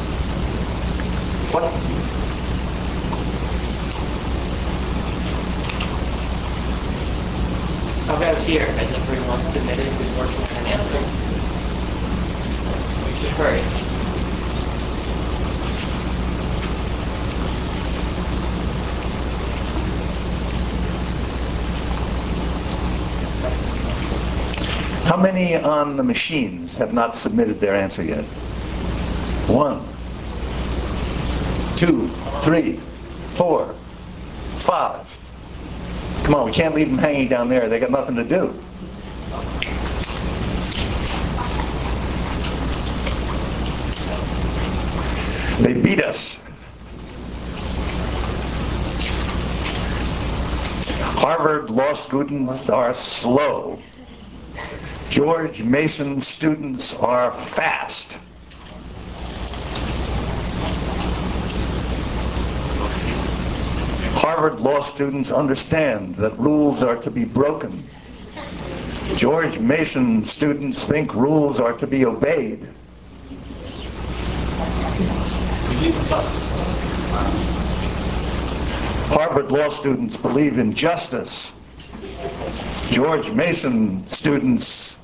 [SPEAKER 2] What?
[SPEAKER 3] How about here? Has everyone submitted who's working on an answer? We should hurry.
[SPEAKER 5] How many on the machines have not submitted their answer yet? One, two, three, four, five. Come on, we can't leave them hanging down there. They got nothing to do. They beat us. Harvard law students are slow. George Mason students are fast. Harvard law students understand that rules are to be broken. George Mason students think rules are to be obeyed.
[SPEAKER 7] Believe in justice.
[SPEAKER 5] Harvard law students believe in justice. George Mason students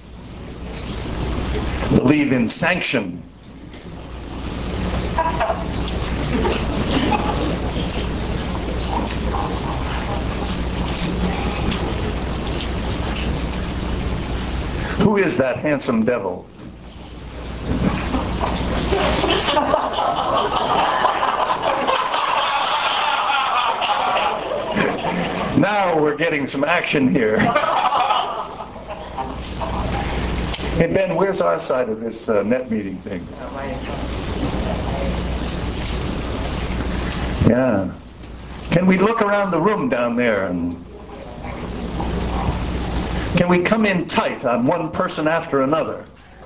[SPEAKER 5] believe in sanction. Who is that handsome devil? Now we're getting some action here. Hey Ben, where's our side of this uh, net meeting thing? Yeah. Can we look around the room down there and can we come in tight on one person after another?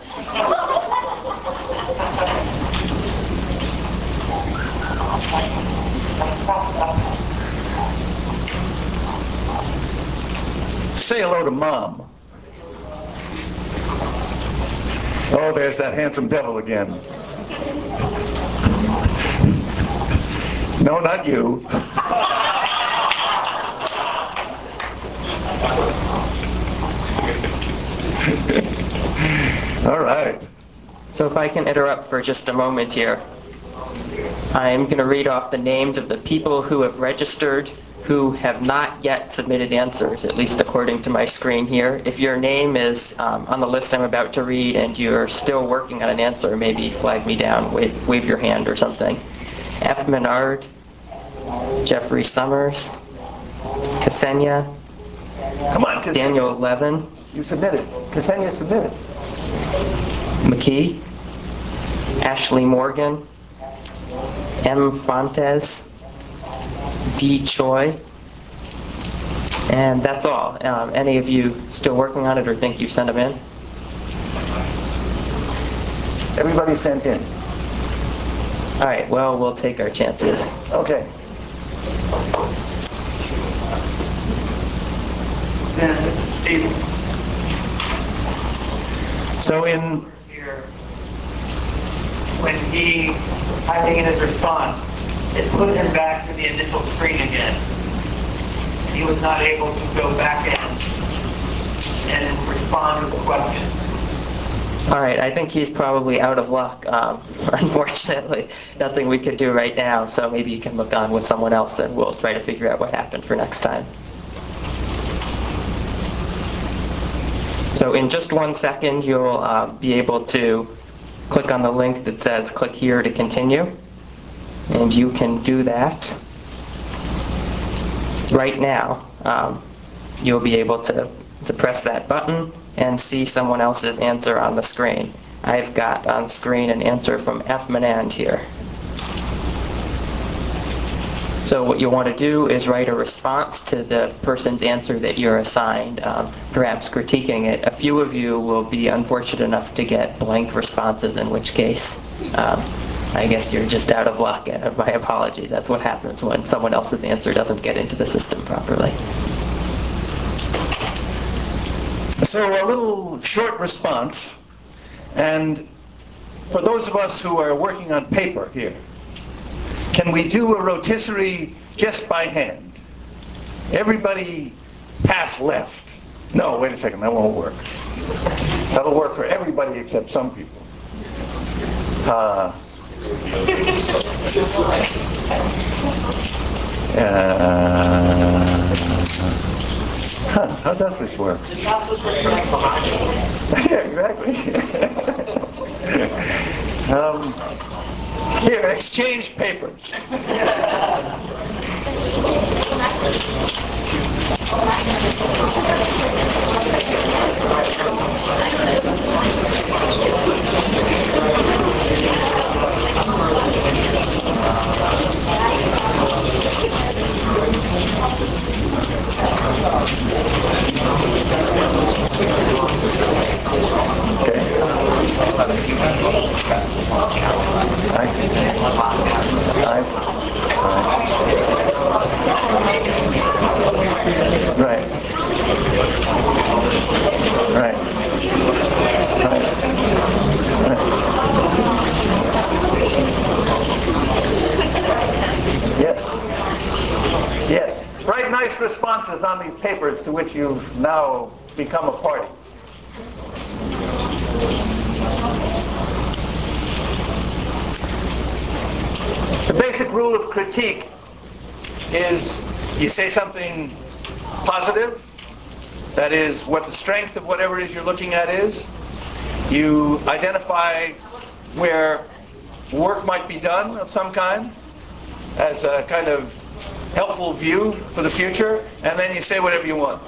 [SPEAKER 5] Say hello to Mom. Oh, there's that handsome devil again. No, not you. All right.
[SPEAKER 3] So if I can interrupt for just a moment here. I'm going to read off the names of the people who have registered who have not yet submitted answers, at least according to my screen here. If your name is um, on the list I'm about to read and you're still working on an answer, maybe flag me down, wave, wave your hand or something. F. Menard, Jeffrey Summers, Ksenia,
[SPEAKER 5] Come on, Ksenia.
[SPEAKER 3] Daniel Levin,
[SPEAKER 5] You submitted. Ksenia submitted.
[SPEAKER 3] McKee, Ashley Morgan, M. Fontes, D. Choi, and that's all. Um, any of you still working on it or think you've sent them in?
[SPEAKER 5] Everybody sent in.
[SPEAKER 3] All right, well, we'll take our chances.
[SPEAKER 5] Okay. So in
[SPEAKER 2] Here, when he typing in his response, it put him back to the initial screen again. He was not able to go back in and respond to the question.
[SPEAKER 3] All right, I think he's probably out of luck. Um, unfortunately, nothing we could do right now, so maybe you can look on with someone else and we'll try to figure out what happened for next time. So in just one second, you'll uh, be able to click on the link that says click here to continue. And you can do that right now. Um, you'll be able to, to press that button and see someone else's answer on the screen. I've got on screen an answer from F. Menand here. So what you'll want to do is write a response to the person's answer that you're assigned, um, perhaps critiquing it. A few of you will be unfortunate enough to get blank responses, in which case um, I guess you're just out of luck. My apologies. That's what happens when someone else's answer doesn't get into the system properly.
[SPEAKER 5] So a little short response, and for those of us who are working on paper here, can we do a rotisserie just by hand? Everybody pass left. No, wait a second, that won't work. That'll work for everybody except some people. Uh, uh, huh, how does this work? Yeah, exactly. um, here, exchange papers. I see. I see. Right. Right. Right. Yes. Yes. Write nice responses on these papers to which you've now become a party. The basic rule of critique is you say something positive, that is what the strength of whatever it is you're looking at is. You identify where work might be done of some kind as a kind of helpful view for the future, and then you say whatever you want.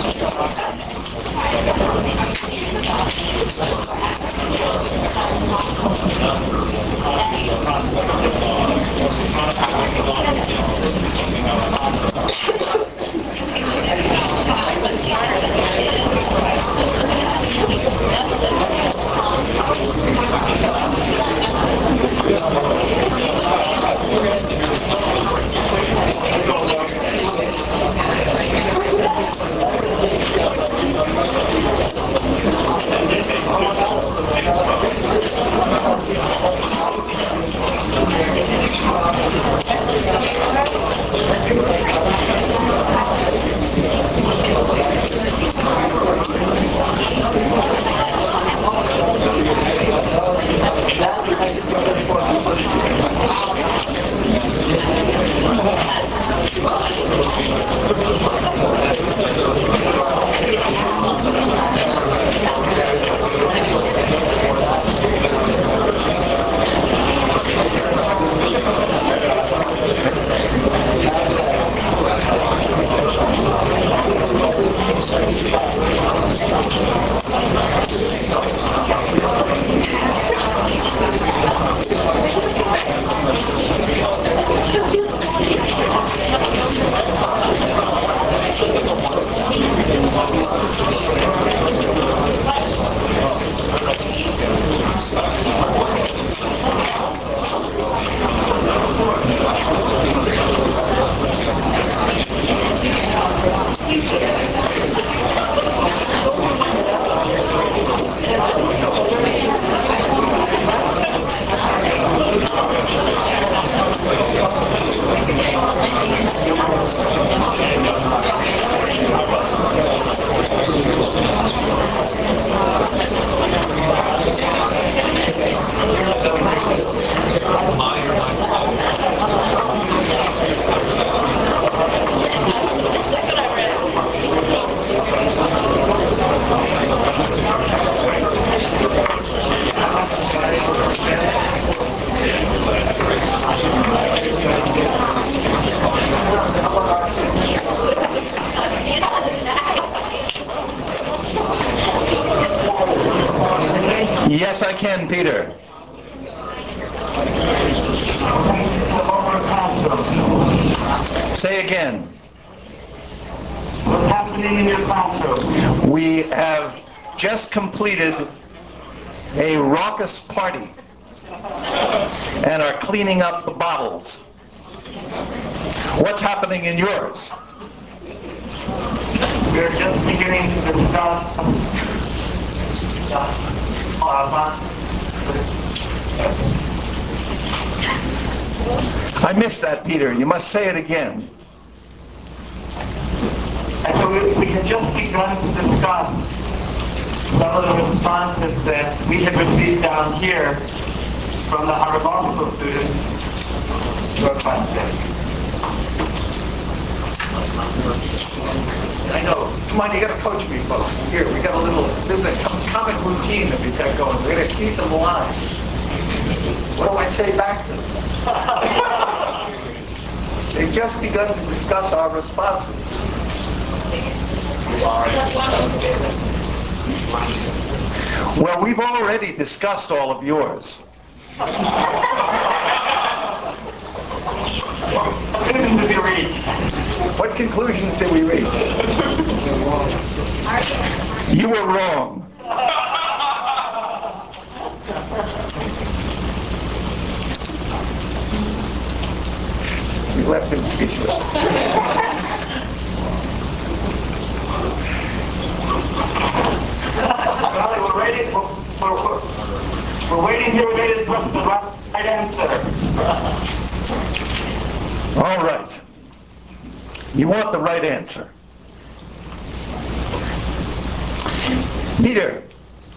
[SPEAKER 5] Yes, I can, Peter. Say again.
[SPEAKER 2] What's happening in your classroom?
[SPEAKER 5] We have just completed a raucous party and are cleaning up the bottles. What's happening in yours?
[SPEAKER 2] We're just beginning to discuss uh,
[SPEAKER 5] I missed that, Peter. You must say it again.
[SPEAKER 2] And so we, we had just begun to discuss some of the responses that we had received down here from the Harvard Law School students to our question.
[SPEAKER 5] I know. Come on, you got to coach me, folks. Here, we got a little, this is a com- comic routine that we've got going. We're going to keep in line. What do I say back to them? They've just begun to discuss our responses. Well, we've already discussed all of yours. What conclusions did we reach? You were wrong. We left him speechless.
[SPEAKER 2] Well, we're waiting. We're, we're, we're waiting here. We're waiting for the right answer.
[SPEAKER 5] All right. You want the right answer. Peter.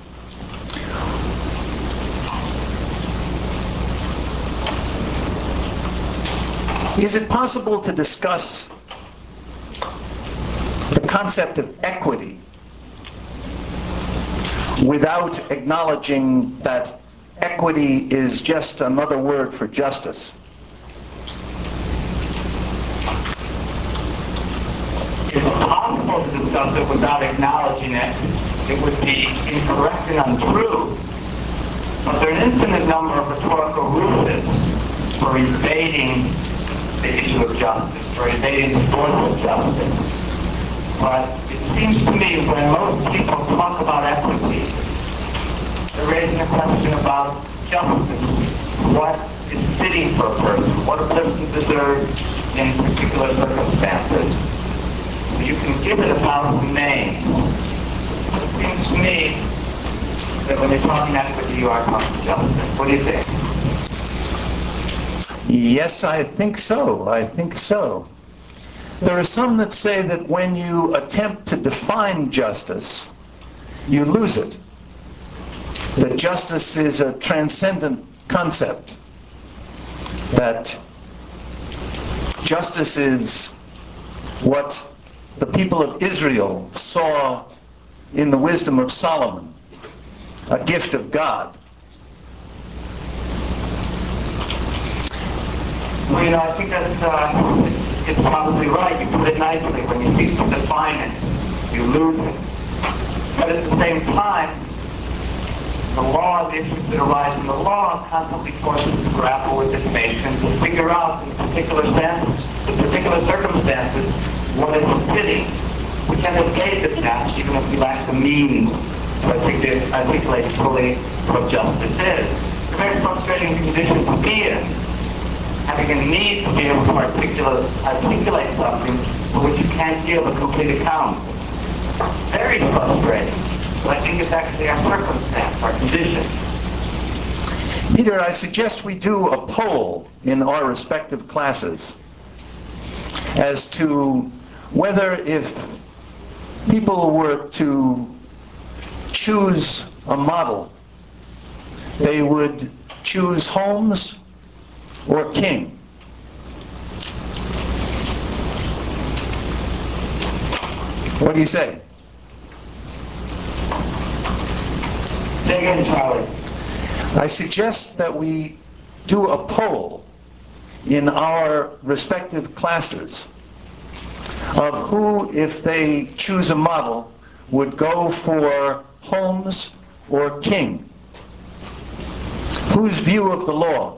[SPEAKER 5] Is it possible to discuss the concept of equity without acknowledging that equity is just another word for justice?
[SPEAKER 2] It's impossible to discuss it without acknowledging it. It would be incorrect and untrue. But there are an infinite number of rhetorical ruses for evading the issue of justice, for evading the source of justice. But it seems to me when most people talk about equity, they're raising a question about justice. What is fitting for a person? What a person deserves in particular circumstances. So you can give it a thousand names. It seems to me that when you're talking equity, you are talking justice. What do you think?
[SPEAKER 5] Yes, I think so. I think so. There are some that say that when you attempt to define justice, you lose it. That justice is a transcendent concept. That justice is what the people of Israel saw in the wisdom of Solomon, a gift of God.
[SPEAKER 2] Well, you know, I think that's uh, it's, it's probably right. You put it nicely. When you seek to define it, you lose it. But at the same time, the law, the issues that arise in the law, constantly force us to grapple with information, to figure out in particular sense, in particular circumstances, what is fitting. We can't evade the task even if we lack the means to articulate, articulate fully what justice is. It's a very frustrating condition to be in, having a need to be able to articulate, articulate something for which you can't give a complete account. Very frustrating. But I think it's actually our circumstance, our condition.
[SPEAKER 5] Peter, I suggest we do a poll in our respective classes as to whether if people were to choose a model, they would choose Holmes or King. What do you say?
[SPEAKER 2] Say again, Charlie.
[SPEAKER 5] I suggest that we do a poll in our respective classes of who, if they choose a model, would go for Holmes or King. Whose view of the law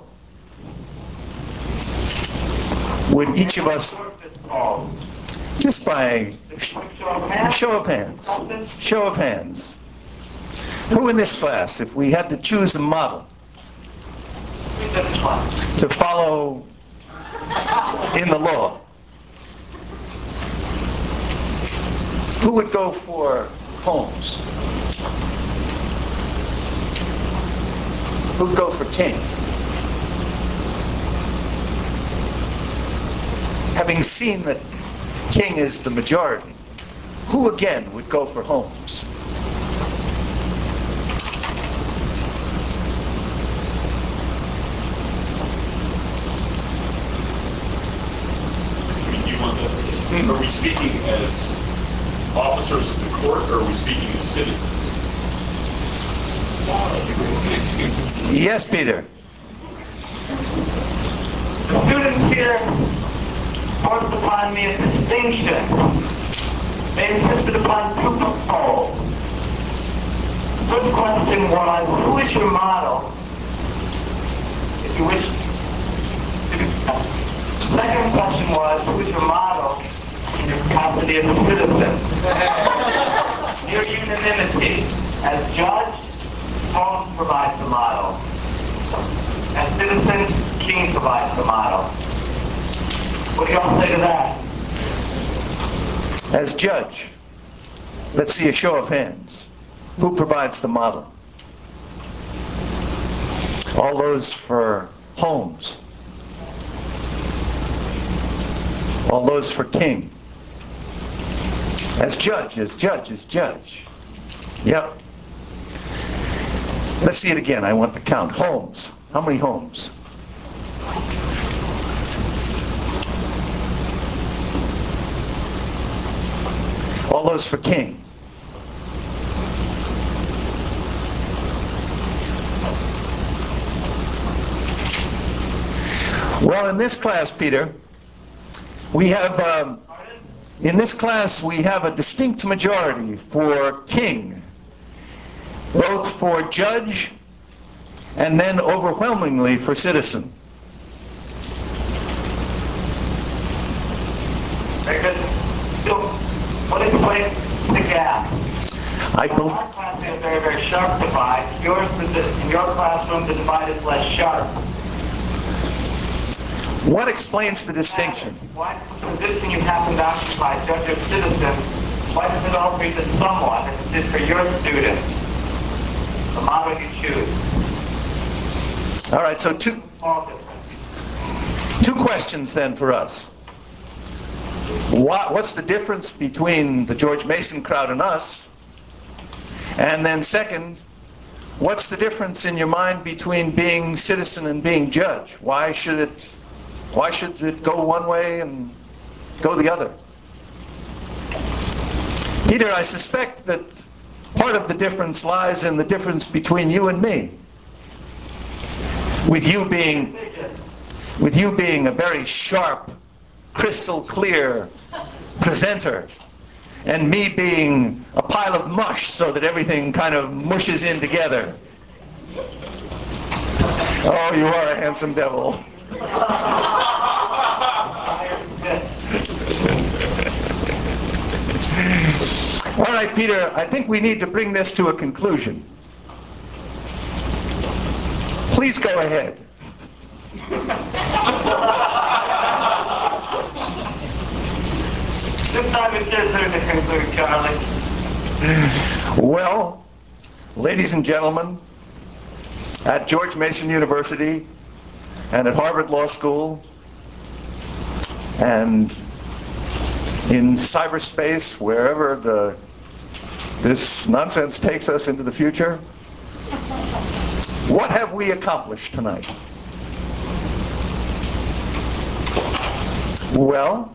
[SPEAKER 5] would each of us, just by show of hands, show of hands, who in this class, if we had to choose a model to follow in the law, who would go for Holmes? Who'd go for King? Having seen that King is the majority, who again would go for Holmes?
[SPEAKER 12] Are we speaking as officers of the court, or are we speaking as citizens?
[SPEAKER 5] Yes, Peter.
[SPEAKER 2] The students here forced upon me a distinction. They insisted upon two proposals. The first question was, who is your model? If you wish to be The second question was, who is your model in your capacity as a citizen? Near unanimity. As judge, Holmes provides the model. As citizen, King provides the model. What do y'all say to that?
[SPEAKER 5] As judge, let's see a show of hands. Who provides the model? All those for Holmes. All those for King. As judge, as judge, as judge. Yep. Let's see it again. I want to count. Holmes. How many Holmes? All those for King. Well, in this class, Peter, we have um, in this class we have a distinct majority for king, both for judge and then overwhelmingly for citizen.
[SPEAKER 2] Very good. So, what explains the gap?
[SPEAKER 5] I
[SPEAKER 2] In
[SPEAKER 5] believe.
[SPEAKER 2] our class, we have very, very sharp divide. Yours, in your classroom, the divide is less sharp.
[SPEAKER 5] What explains the distinction?
[SPEAKER 2] Why does the position you happen to occupy, judge or citizen, why does it alter it somewhat as it did for your students? The model you choose.
[SPEAKER 5] All right, so two,
[SPEAKER 2] Small difference.
[SPEAKER 5] two questions then for us. What, what's the difference between the George Mason crowd and us? And then second, what's the difference in your mind between being citizen and being judge? Why should it, why should it go one way and go the other? Peter, I suspect that part of the difference lies in the difference between you and me. With you being, with you being a very sharp, crystal clear presenter, and me being a pile of mush so that everything kind of mushes in together. Oh, you are a handsome devil. All right, Peter, I think we need to bring this to a conclusion. Please go ahead.
[SPEAKER 2] This time it's your turn to conclude, Charlie.
[SPEAKER 5] Well, ladies and gentlemen, at George Mason University and at Harvard Law School and in cyberspace, wherever the, this nonsense takes us into the future, what have we accomplished tonight? Well,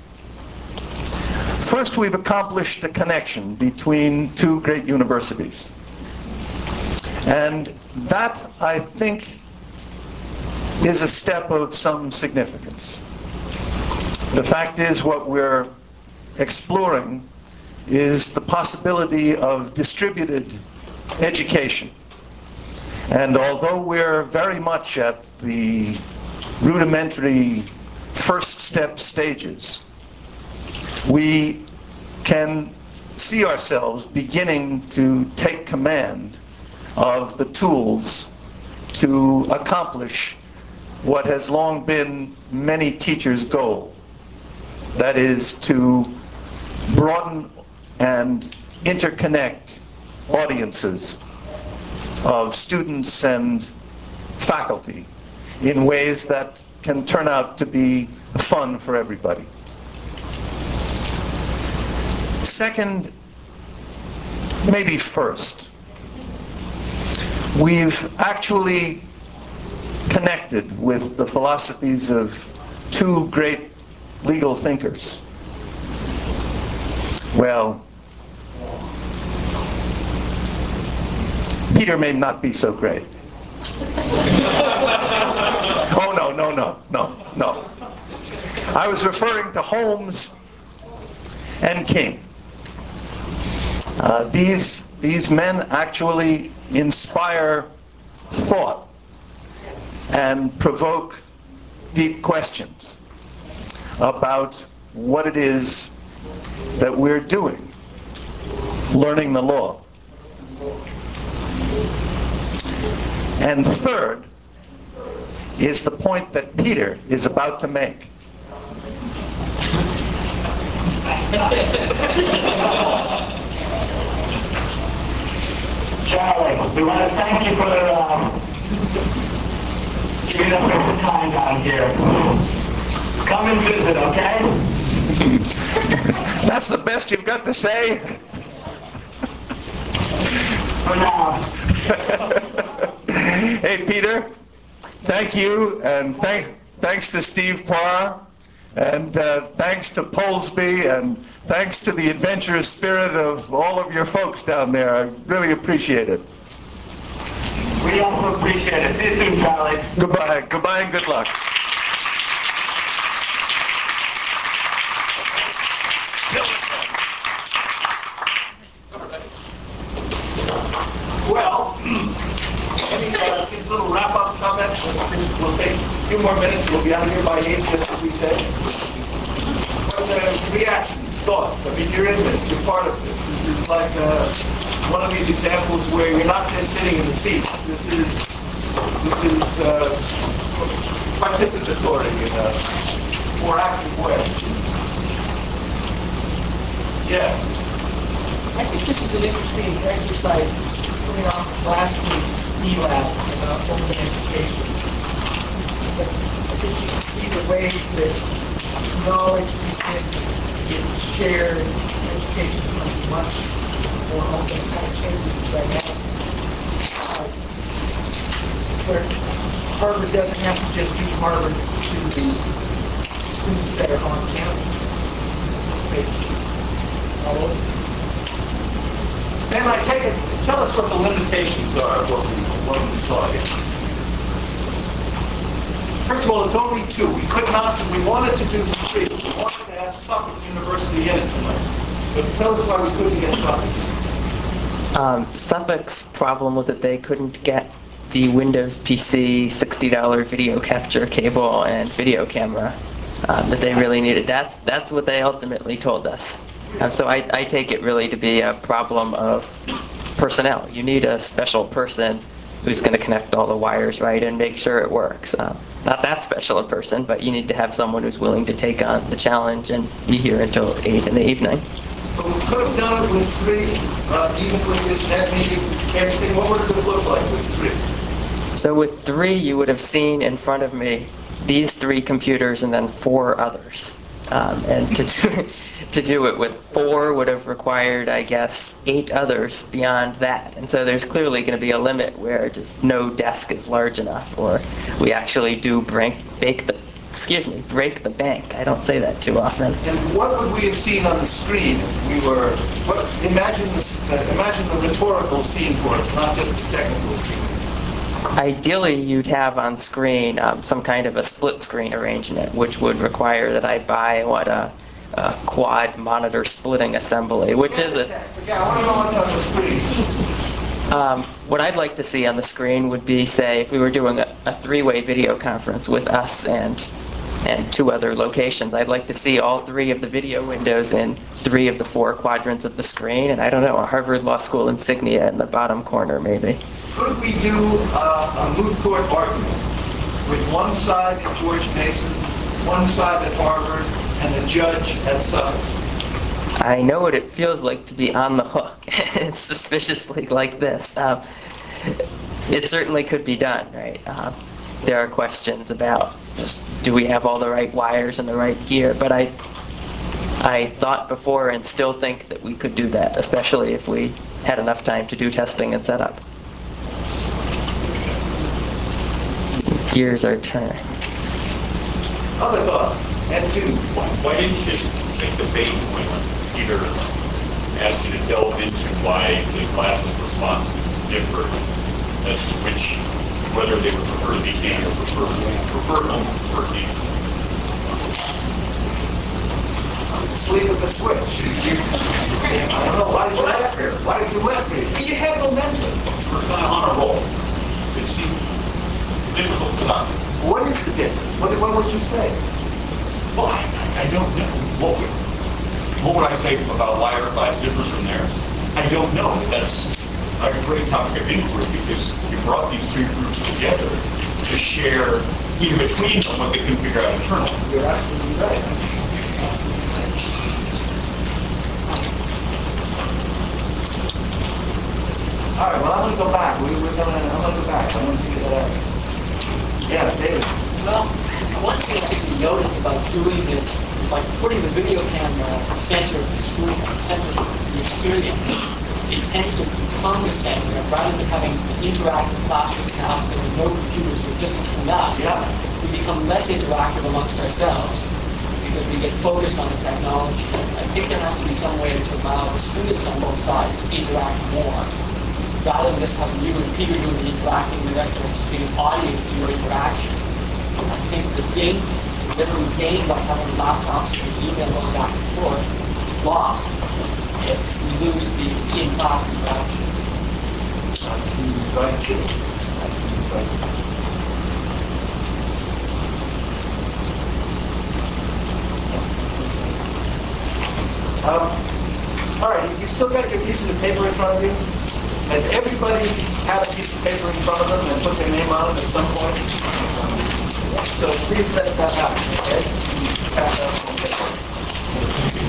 [SPEAKER 5] first we've accomplished a connection between two great universities. And that, I think, is a step of some significance. The fact is, what we're exploring is the possibility of distributed education. And although we're very much at the rudimentary first step stages, we can see ourselves beginning to take command of the tools to accomplish what has long been many teachers' goal. That is to broaden and interconnect audiences of students and faculty in ways that can turn out to be fun for everybody. Second, maybe first, we've actually connected with the philosophies of two great legal thinkers. Well, Peter may not be so great. Oh, no, no, no, no, no. I was referring to Holmes and King. Uh, these, these men actually inspire thought and provoke deep questions about what it is that we're doing, learning the law. And third is the point that Peter is about to make.
[SPEAKER 2] Charlie, we want to thank you for um, giving us some time down here. Come and visit, okay?
[SPEAKER 5] That's the best you've got to say?
[SPEAKER 2] For now.
[SPEAKER 5] Hey, Peter, thank you, and thank, thanks to Steve Parr, and uh, thanks to Polsby, and thanks to the adventurous spirit of all of your folks down there. I really appreciate it.
[SPEAKER 2] We also appreciate it. See you soon, Charlie.
[SPEAKER 5] Goodbye. Goodbye and good luck.
[SPEAKER 1] just a little wrap-up comment. Just, we'll take a few more minutes. We'll be out of here by eight, just as we said. But uh, reactions, thoughts. I mean, you're in this. You're part of this. This is like uh, one of these examples where you're not just sitting in the seats. This is this is uh, participatory in a more active way. Yeah.
[SPEAKER 13] I think this is an interesting exercise coming off last week's E LAB about open education. But I think you can see the ways that knowledge begins to get shared, education becomes much more open, it kind of changes the dynamic. Uh, where Harvard doesn't have to just be Harvard to the students that are on campus. Participate all over.
[SPEAKER 1] And I take it, tell us what the limitations are of what we, what we saw here. First of all, it's only two. We could not, if we wanted to do three, we wanted to have Suffolk University in it tonight. But tell us why we couldn't get Suffolk's.
[SPEAKER 3] Um, Suffolk's problem was that they couldn't get the Windows P C sixty dollar video capture cable and video camera um, that they really needed. That's, that's what they ultimately told us. Um, so I, I take it really to be a problem of personnel. You need a special person who's going to connect all the wires right and make sure it works. Um, not that special a person, but you need to have someone who's willing to take on the challenge and be here until eight in the evening.
[SPEAKER 1] But we could have done it with three, uh, even with this net meeting, everything. What would it have looked like with three?
[SPEAKER 3] So with three, you would have seen in front of me these three computers and then four others. Um, and to do, to do it with four would have required, I guess, eight others beyond that. And so there's clearly going to be a limit where just no desk is large enough, or we actually do break, bake the, excuse me, break the bank. I don't say that too often.
[SPEAKER 1] And what would we have seen on the screen if we were? What, imagine this. Uh, imagine the rhetorical scene for us, not just the technical scene.
[SPEAKER 3] Ideally, you'd have on screen um, some kind of a split screen arrangement, which would require that I buy what a, a quad monitor splitting assembly, which is a.
[SPEAKER 1] Yeah, I want to know what's on the screen.
[SPEAKER 3] Um, what I'd like to see on the screen would be, say, if we were doing a, a three-way video conference with us and and two other locations, I'd like to see all three of the video windows in three of the four quadrants of the screen, and I don't know, a Harvard Law School insignia in the bottom corner, maybe.
[SPEAKER 1] Could we do uh, a moot court argument with one side at George Mason, one side at Harvard, and a judge at Suffolk?
[SPEAKER 3] I know what it feels like to be on the hook. It's suspiciously like this. Um, it certainly could be done, right? Uh, there are questions about just, do we have all the right wires and the right gear? But I, I thought before and still think that we could do that, especially if we had enough time to do testing and setup. Gears are turning.
[SPEAKER 1] Other thoughts? And two.
[SPEAKER 12] Why, why didn't you take the bait when Peter asked you to delve into why the class's responses differed as to which, whether they would prefer to be canned or prefer, prefer home or prefer canned?
[SPEAKER 1] I was asleep at the switch. I don't know, why did you let me? Why did you let me? You had momentum.
[SPEAKER 12] We're kind of on a roll. It seemed difficult to stop.
[SPEAKER 1] What is the difference? What, what would you say?
[SPEAKER 12] Well, I, I don't know. What would, what would I say about why our class differs from theirs? I don't know. That's a great topic of inquiry because you brought these two groups together to share in between them what they couldn't figure out internally.
[SPEAKER 1] You're absolutely right. All right, well, I'm going to go back. We, we're going to, I'm going to go back. I want to figure that out. Yeah, David.
[SPEAKER 10] Well, one thing I think we noticed about doing this, like putting the video camera at the center of the screen, at the center of the experience, it tends to become the center. Rather than having an interactive classroom now, there are no computers, they're just between us.
[SPEAKER 1] Yeah.
[SPEAKER 10] We become less interactive amongst ourselves because we get focused on the technology. I think there has to be some way to allow the students on both sides to interact more, rather than just having you and Peter doing the interacting and the rest of us just being an audience to your interaction. I think the gain, whatever we gain by having laptops and email going back and forth is lost if we lose the in-class interaction.
[SPEAKER 1] That seems right too. Um, all right, you still got your pieces of paper in front of you? Has everybody had a piece of paper in front of them and put their name on it at some point? So please let that happen, okay? Pass out some paper.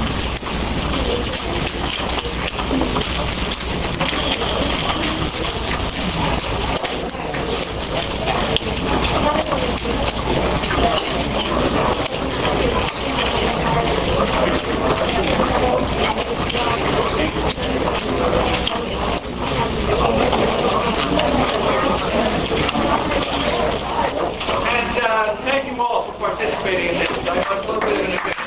[SPEAKER 1] And uh, thank you all for participating in this. I know it's a little bit of an adventure.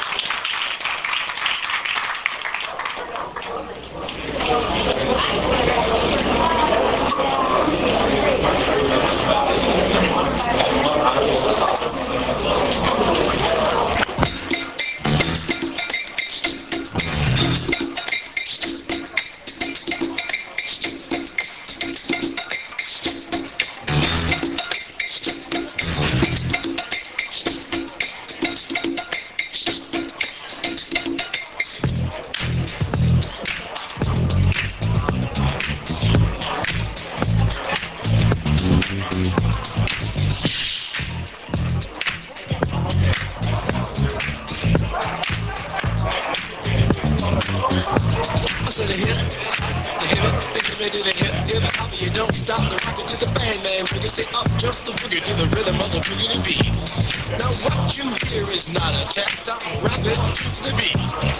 [SPEAKER 14] To the hip, the hip it, the hip it, to the hip, hip it, hop, you don't stop the rocket to the bang, bang, boogie, say up, jump the boogie to the rhythm of the boogie to beat. Now what you hear is not a test, I'm rapping to the beat.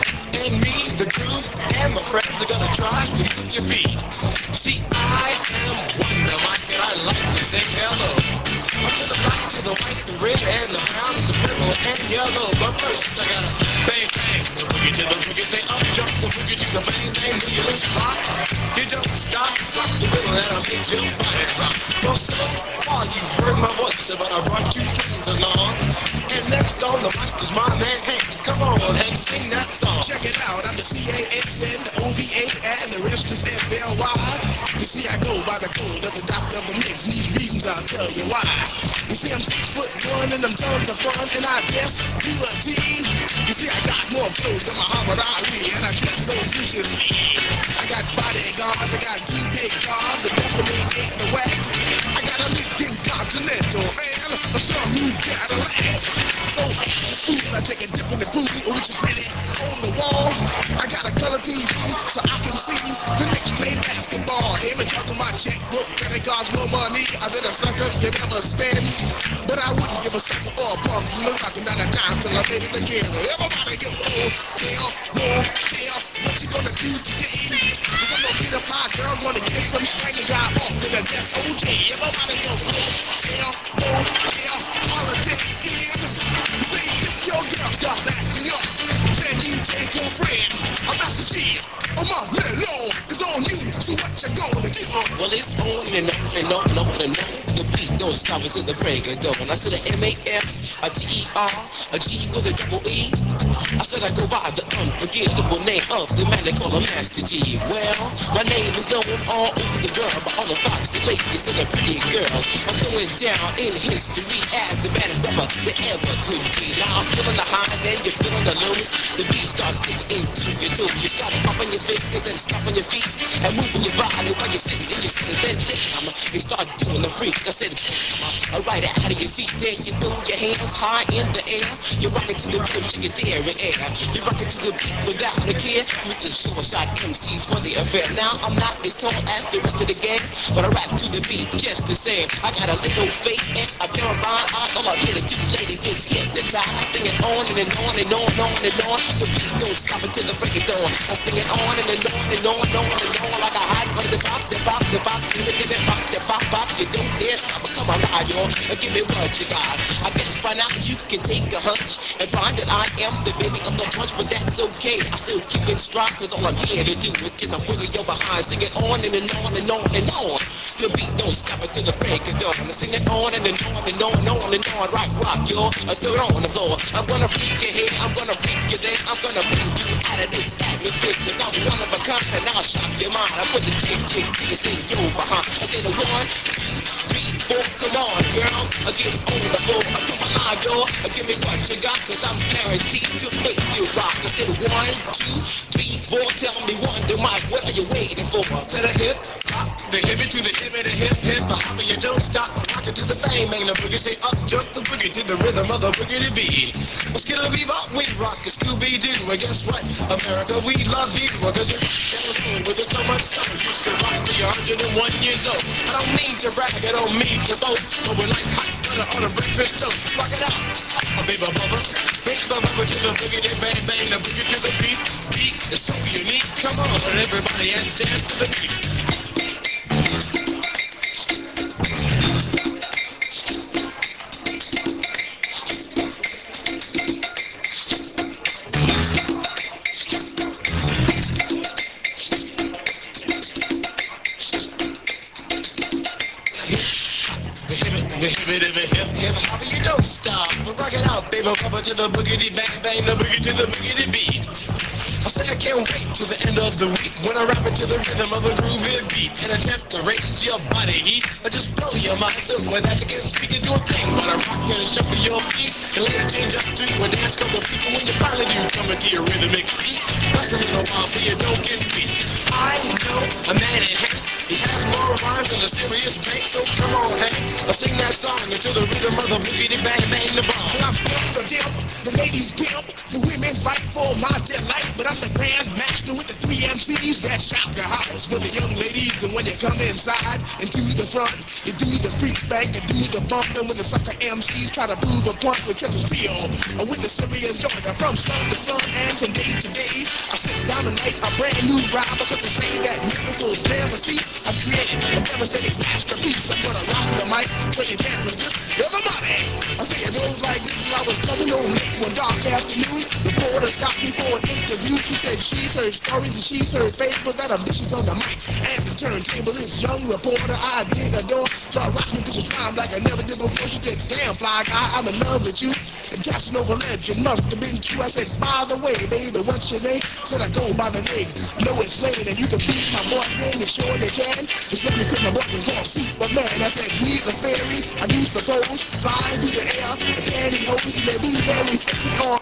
[SPEAKER 14] And me, the groove, and my friends are gonna try to move your feet. See, I am Wonder Mike, and I like to say hello. Up to the black, to the white, the red, and the brown, the purple, and yellow. But first, I gotta bang, bang, the boogie to the boogie, say up, jump the boogie to the bang, bang, boogie, let's rock. You don't stop, rock the rhythm, and I'll make your body rock. Well, so far you've heard my voice, but I brought two friends along. And next on the mic is my man Hank. Come on, Hank, sing that song. Check it out, I'm the C A X N, the O V A, and the rest is F L Y. You see, I go by the code of the doctor of the mix, and these reasons I'll tell you why. You see, I'm six foot one, and I'm tons of fun, and I dress to a T. You see, I got more clothes than Muhammad Ali, and I dress so viciously. I got bodyguards, I got two big cars that definitely ain't the whack. I got a Lincoln Continental and a some new Cadillac. So after school, I take a dip in the pool, which is really on the wall. I got a color T V so I can see the Knicks play basketball. Him and juggle my checkbook, that it costs more money than a sucker could ever spend. But I wouldn't give a sucker or a punk from the rockin' out of time till I made it again. Everybody go, oh, tell, whoa, tell, what you gonna do today? Cause I'm gonna get a fly girl, gonna get some spring and drive off in a death O J. Everybody go, oh, tell, whoa, tell, holiday in. See, if your girl starts acting up, then you take her friend. I'm Master G, oh my mellow is on you, so what you gonna do? Well, it's on and on and on and on and on. The beat don't stop until the break of dawn. I said a M A S, a T E R, a G with a double E. I said I go by the unforgettable name of the man they call a Master G. Well, my name is known all over the world by all the foxy ladies and the pretty girls. I'm going down in history as the baddest rapper that ever could be. Now I'm feeling the highs and you're feeling the lows. The beat starts getting into your toe. You start popping your fingers and stomping your feet and moving your body while you're sitting in your seat. And then damn, you start doing the freak. I said, bam, right out of your seat. Then you throw your hands high in the air. You're rocking to the rhythm, shake your dairy air. You're rocking to the beat without a care. With the short shot M Cs for the affair. Now I'm not as tall as the rest of the gang, but I rap to the beat just the same. I got a little face and a pair of rhyme eyes. All I'm here to do, ladies, is hypnotize. I sing it on and, and on and on and on and on. The beat don't stop until the break of dawn. I sing it on and, and on and on and on and on like a hot butter. The pop, the pop, the pop, give it, give it, pop, the pop, pop. You don't dare stop, but come on, ride, y'all. Give me what you got. I guess. by now you can take a hunch and find that I am the baby of the bunch, but that's okay. I still keep it strong, cause all I'm here to do is just a wiggle your behind. Sing it on and, and on and on and on. The beat don't stop until the break of dawn. Sing it on and, and on and on and on and on. Rock, rock, y'all. I throw it on the floor. I'm gonna freak you here, I'm gonna freak you there. I'm gonna move you out of this atmosphere, cause I'm one of a kind and I'll shock your mind. I put the jig, jig, jig, in your behind. I say the one, two, three, four. Come on, girls, I get on the floor. I come alive, y'all. Give me what you got, cause I'm guaranteed to make you rock. I said one, two, three, four. Tell me one, do my, what are you waiting for? To the hip, hop, the hip to the hip, the hip, hip, the hopper, you don't stop. Rock it to the bang, bang, the boogie. Say up, jump the boogie to the rhythm of the boogie to beat. Well, skittle bebop, we rock a Scooby-Doo. Well, guess what? America, we love you. Well, cause you're in with us so much so. You can rock till you're one hundred and one years old. I don't mean to brag, I don't mean to boast, but we're like hot butter on a breakfast toast. Rock it out, oh, baby bubba, baby bubba to the boogie, to bang bang, the boogie to the beat. Beat is so unique. Come on, everybody, and dance to the beat. The hip it, the hip, hip, hopper, you don't stop. Rock it out, baby, bubba to the boogity bang bang, the boogie to the boogity beat. I say I can't wait till the end of the week when I rap it to the rhythm of a groovy beat and attempt to raise your body heat or just blow your mind so that you can speak and do a thing. But I rock and shuffle your feet and let it change up to a dance called the freak. When you finally do come into your rhythmic beat, rest a little while so you don't get beat. I know a man in hate. He has more rhymes than a serious bank, so come on, Hank, I'll sing that song into the rhythm of the boogity bang bang the bomb.
[SPEAKER 15] I'm the dim, the ladies pimp, the women fight for my delight, but I'm the grand master with the three M Cs that shock the house for the young ladies. And when you come inside and to the front, you do the freak bank and do the bumping when the sucker M Cs try to prove a point with Trevor's trio or with the serious joint. From sun to sun and from day to day, I sit down and write a brand new rhyme because they say that miracles never cease. I've created a devastating masterpiece. I'm gonna rock the mic so you can't resist. Everybody, I say it goes like this. When I was coming home late one dark afternoon, the reporter stopped me for an interview. She said she's heard stories and she's heard fables that are vicious on the mic and the turntable. This young reporter I did adore, so I rocked with this rhyme like I never did before. She said, damn fly guy, I'm in love with you. And Casanova legend must have been true. I said, by the way, baby, what's your name? Said I go by the name Lois Lane, and you can be my boyfriend, you sure they can. Just let me quit my boyfriend called Superman. I said, he's a fairy, I do suppose, flying through the air, and pantyhose, he may be very sexy on.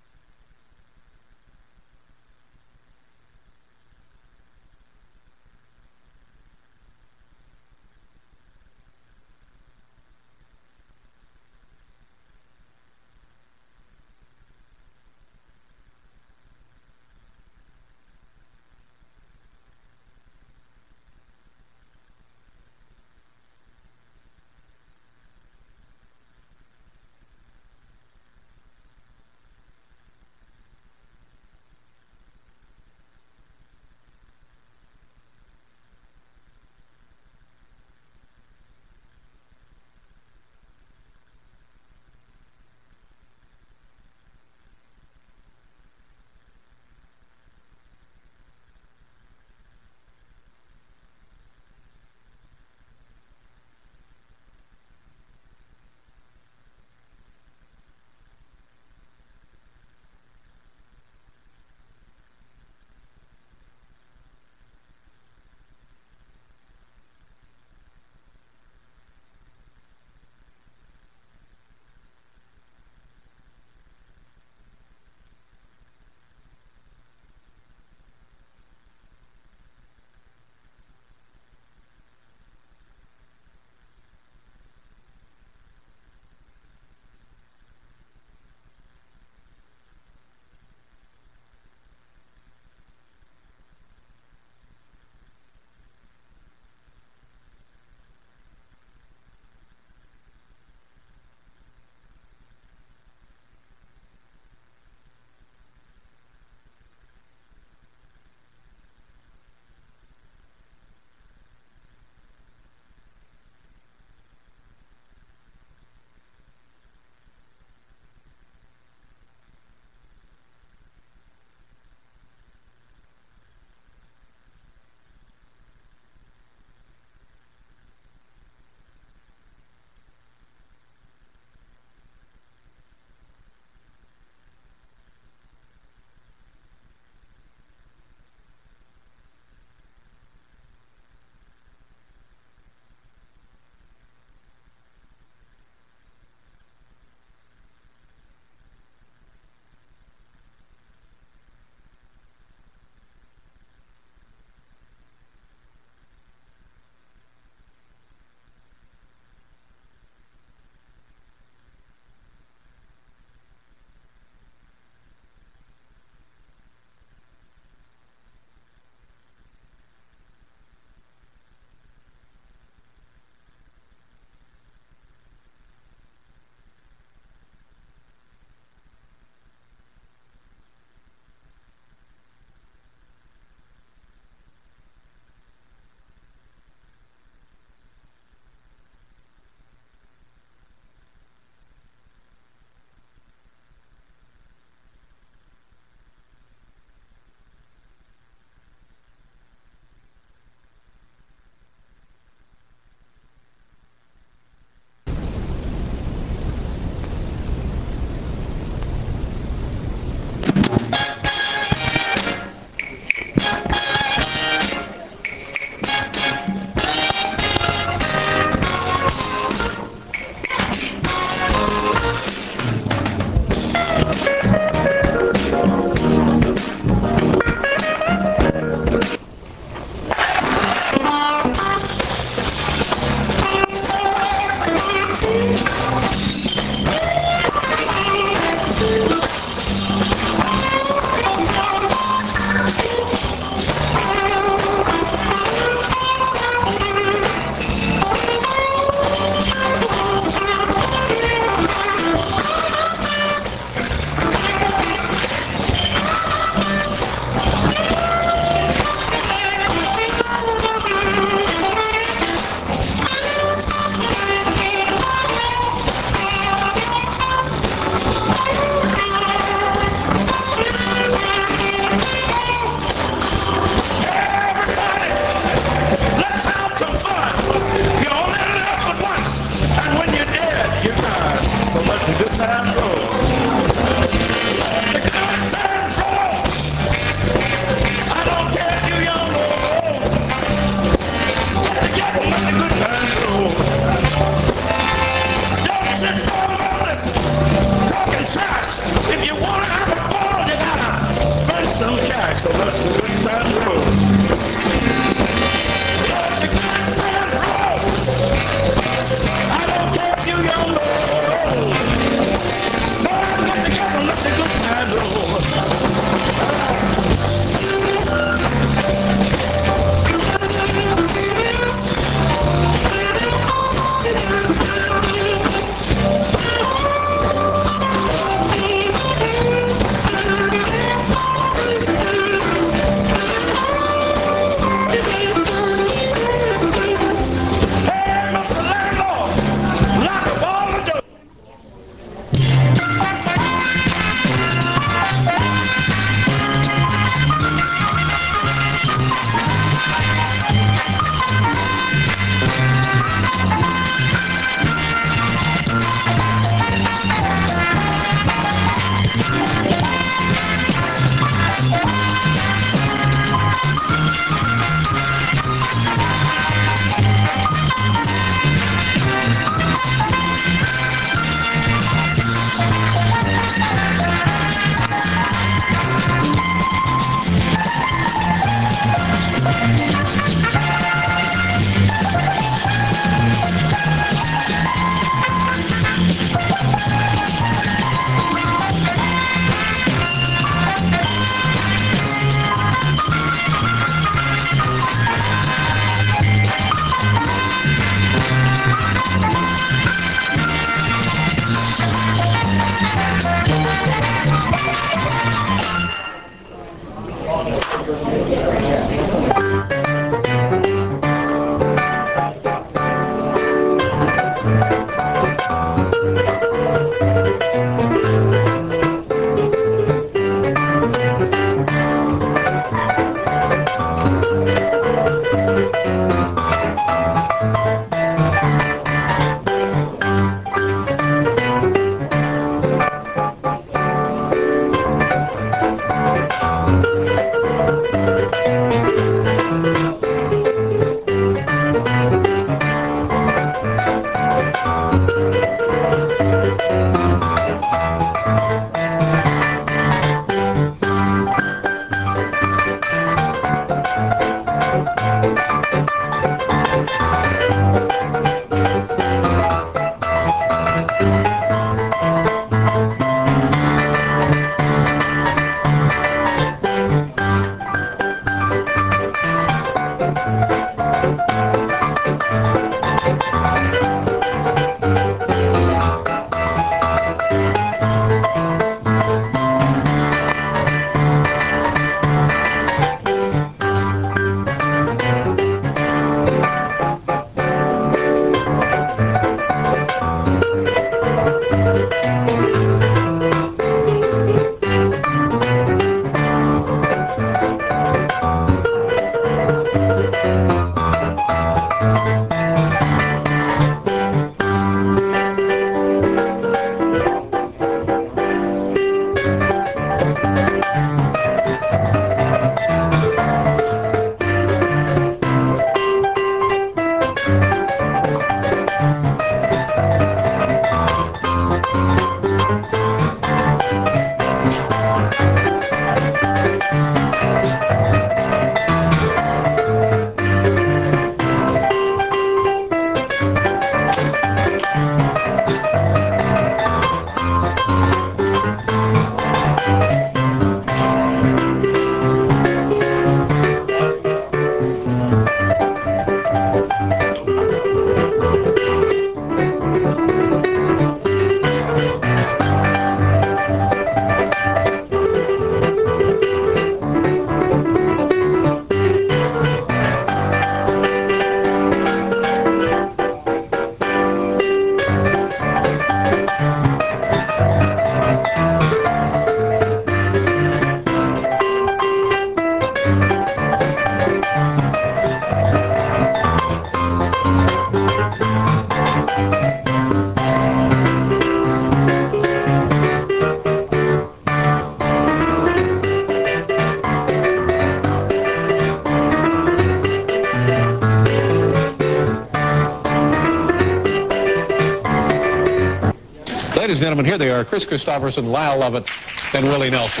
[SPEAKER 16] gentlemen, here they are, Chris Christopherson, Lyle Lovett, and Willie Nelson.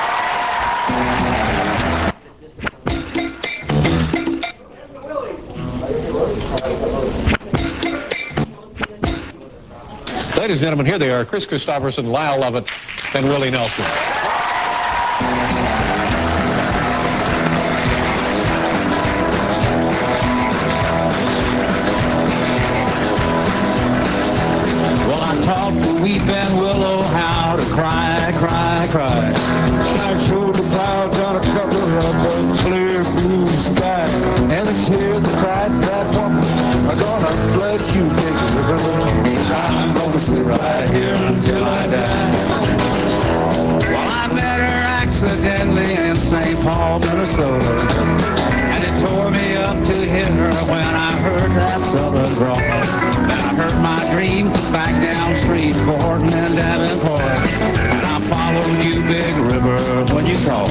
[SPEAKER 16] Ladies and gentlemen, here they are, Chris Christopherson, Lyle Lovett, and Willie Nelson.
[SPEAKER 17] Well, I taught the weeping willow how to cry, cry, cry. I showed the clouds on a cover of the clear blue sky. And the tears I cried for that woman are gonna flood you, big river. I'm gonna sit right here until I die. Well, I met her accidentally in Saint Paul, Minnesota. And it tore me up to hit her when I heard that southern drawl. Then I heard my dream back down street, Horton and Davenport. And I followed you, big river, when you called.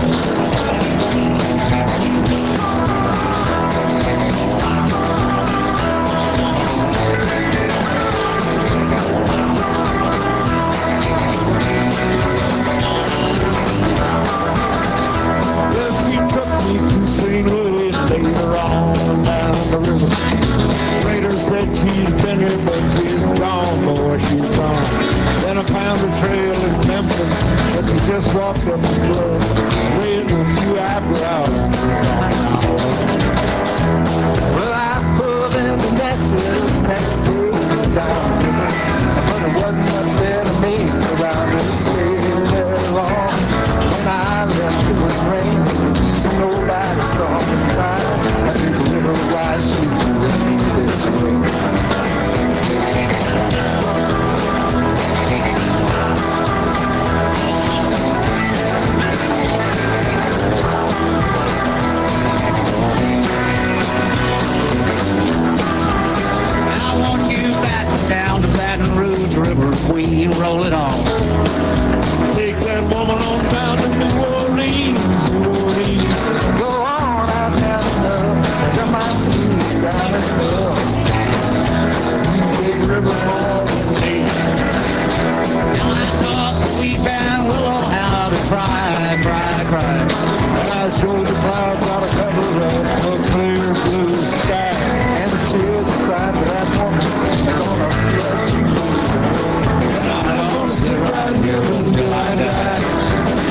[SPEAKER 17] Saint Louis later on down the river. Trader said she's been here, but she's gone, boy, she's gone. Then I found a trail in Memphis, but she just walked up the club, raising a few eyebrows. Well, I pulled in the Nexus next day down the river, but it wasn't much there to make around and stay there long. When I left, it was raining, so nobody saw me cry. I didn't river why she doing me this way. I want you back down to Baton Rouge, River Queen, roll it on. Take that woman on down to New Orleans, New Orleans. Go on, I've had enough. Got my feet down and stuff. You big river fall with me. Now I taught the weeping willow how to cry, cry, cry. And I showed the clouds how to cover up the clear blue sky. And the tears I cried for that woman, they're gonna flood you. And I'm gonna sit right here until I die.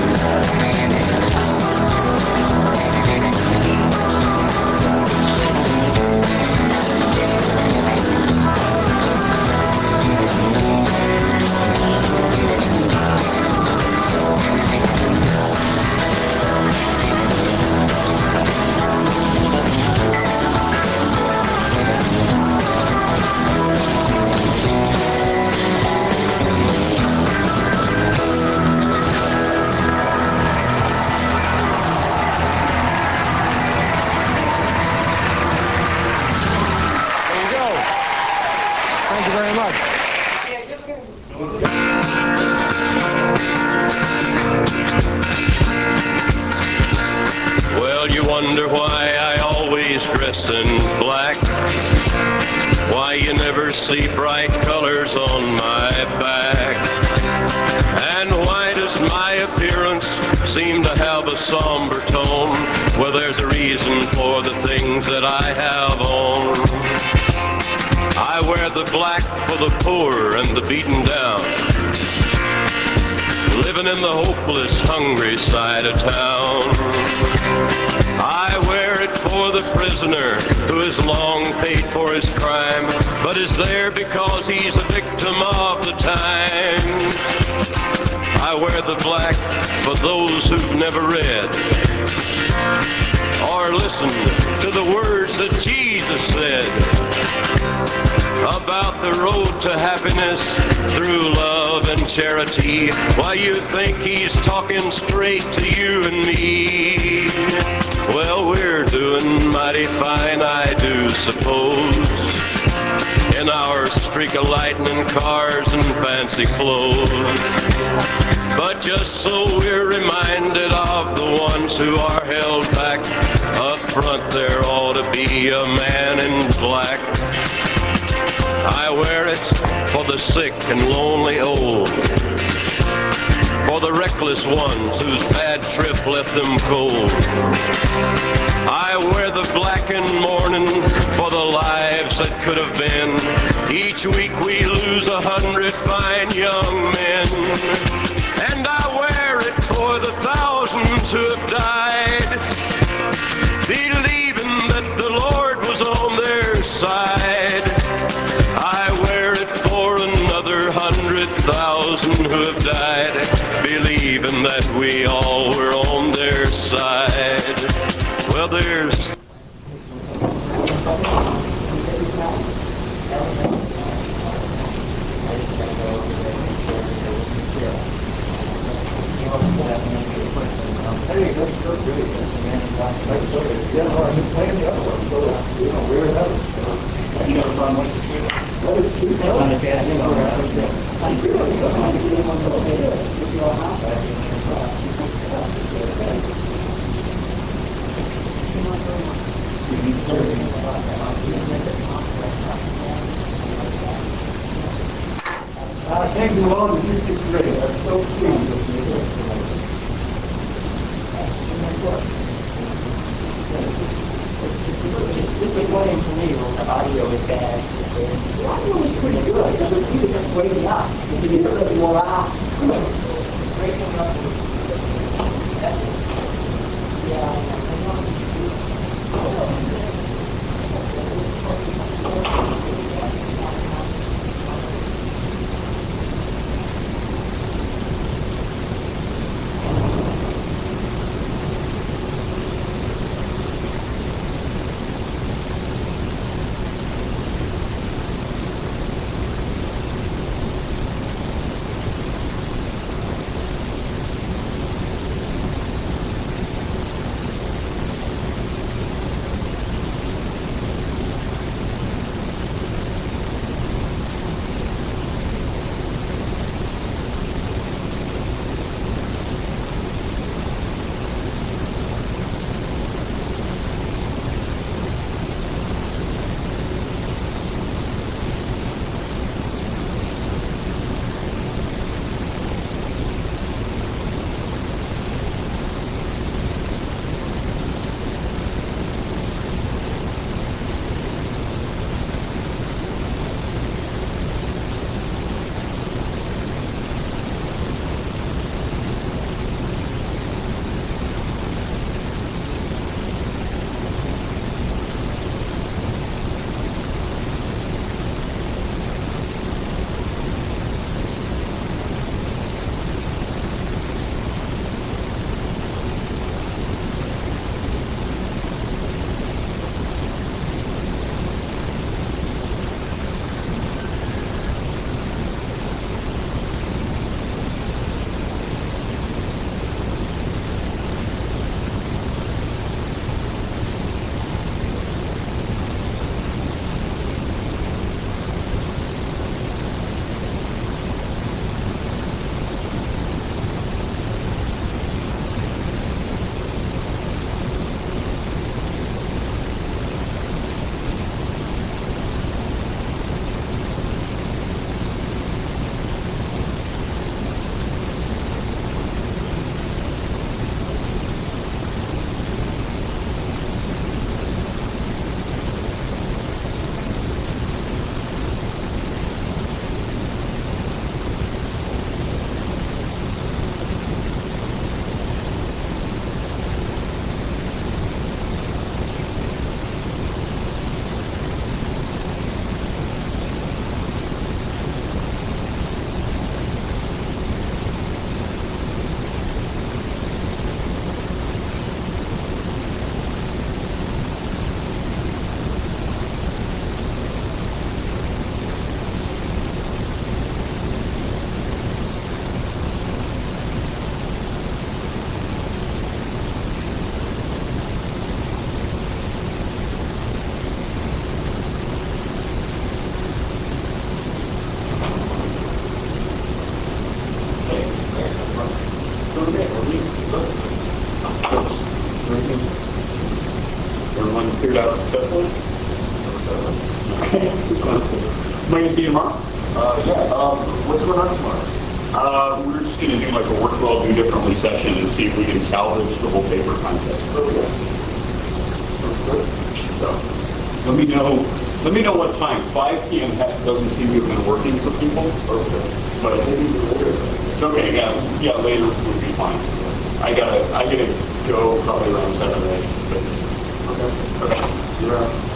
[SPEAKER 18] Well, you wonder why I always dress in black, why you never see bright colors on my back, and why does my appearance seem to have a somber tone? Well, there's a reason for the things that I have on. I wear the black for the poor and the beaten down, living in the hopeless, hungry side of town. I wear it for the prisoner who has long paid for his crime, but is there because he's a victim of the time. I wear the black for those who've never read or listened to the words that Jesus said about the road to happiness through love and charity. Why, you think he's talking straight to you and me? Well, we're doing mighty fine, I do suppose, in our streak of lightning cars and fancy clothes. But just so we're reminded of the ones who are held back, up front there ought to be a man in black. I wear it for the sick and lonely old, for the reckless ones whose bad trip left them cold. I wear the blackened mourning for the lives that could have been. Each week we lose a hundred fine young men. And I wear it for the thousands who have died, believing that the Lord was on their side. I wear it for another hundred thousand who have died, believing that we all were on their side. Well, there's
[SPEAKER 5] Hey, that's so great. That's so good. Yeah, no, I've been playing the other one, so it's, you know, we're ahead of it.
[SPEAKER 7] You know, it's on one to two.
[SPEAKER 5] That is two.
[SPEAKER 7] On the bad, you know, that's it.
[SPEAKER 5] Uh, thank you all to District Three. I'm so pleased with you tonight.
[SPEAKER 3] Disappointing for me when the audio is bad.
[SPEAKER 2] The audio is pretty good, because the people just breaking up. You can hear it more last. Breaking up.
[SPEAKER 4] Everyone cleared out successfully? Okay, sounds good.
[SPEAKER 12] Am I gonna see you tomorrow?
[SPEAKER 19] Uh, yeah, um, what's going on tomorrow?
[SPEAKER 12] Uh, we're just gonna do like a work well, do differently session and see if we can salvage the whole paper concept.
[SPEAKER 19] Okay. Sounds good.
[SPEAKER 12] So, let me know, let me know what time. five p m ha- doesn't seem to have been working for people.
[SPEAKER 19] Okay.
[SPEAKER 12] But
[SPEAKER 19] Maybe later.
[SPEAKER 12] it's okay, yeah, yeah, later would be fine. I gotta, I gotta go probably around seven or eight. But,
[SPEAKER 19] Okay.
[SPEAKER 12] okay.
[SPEAKER 19] See you around.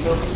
[SPEAKER 1] So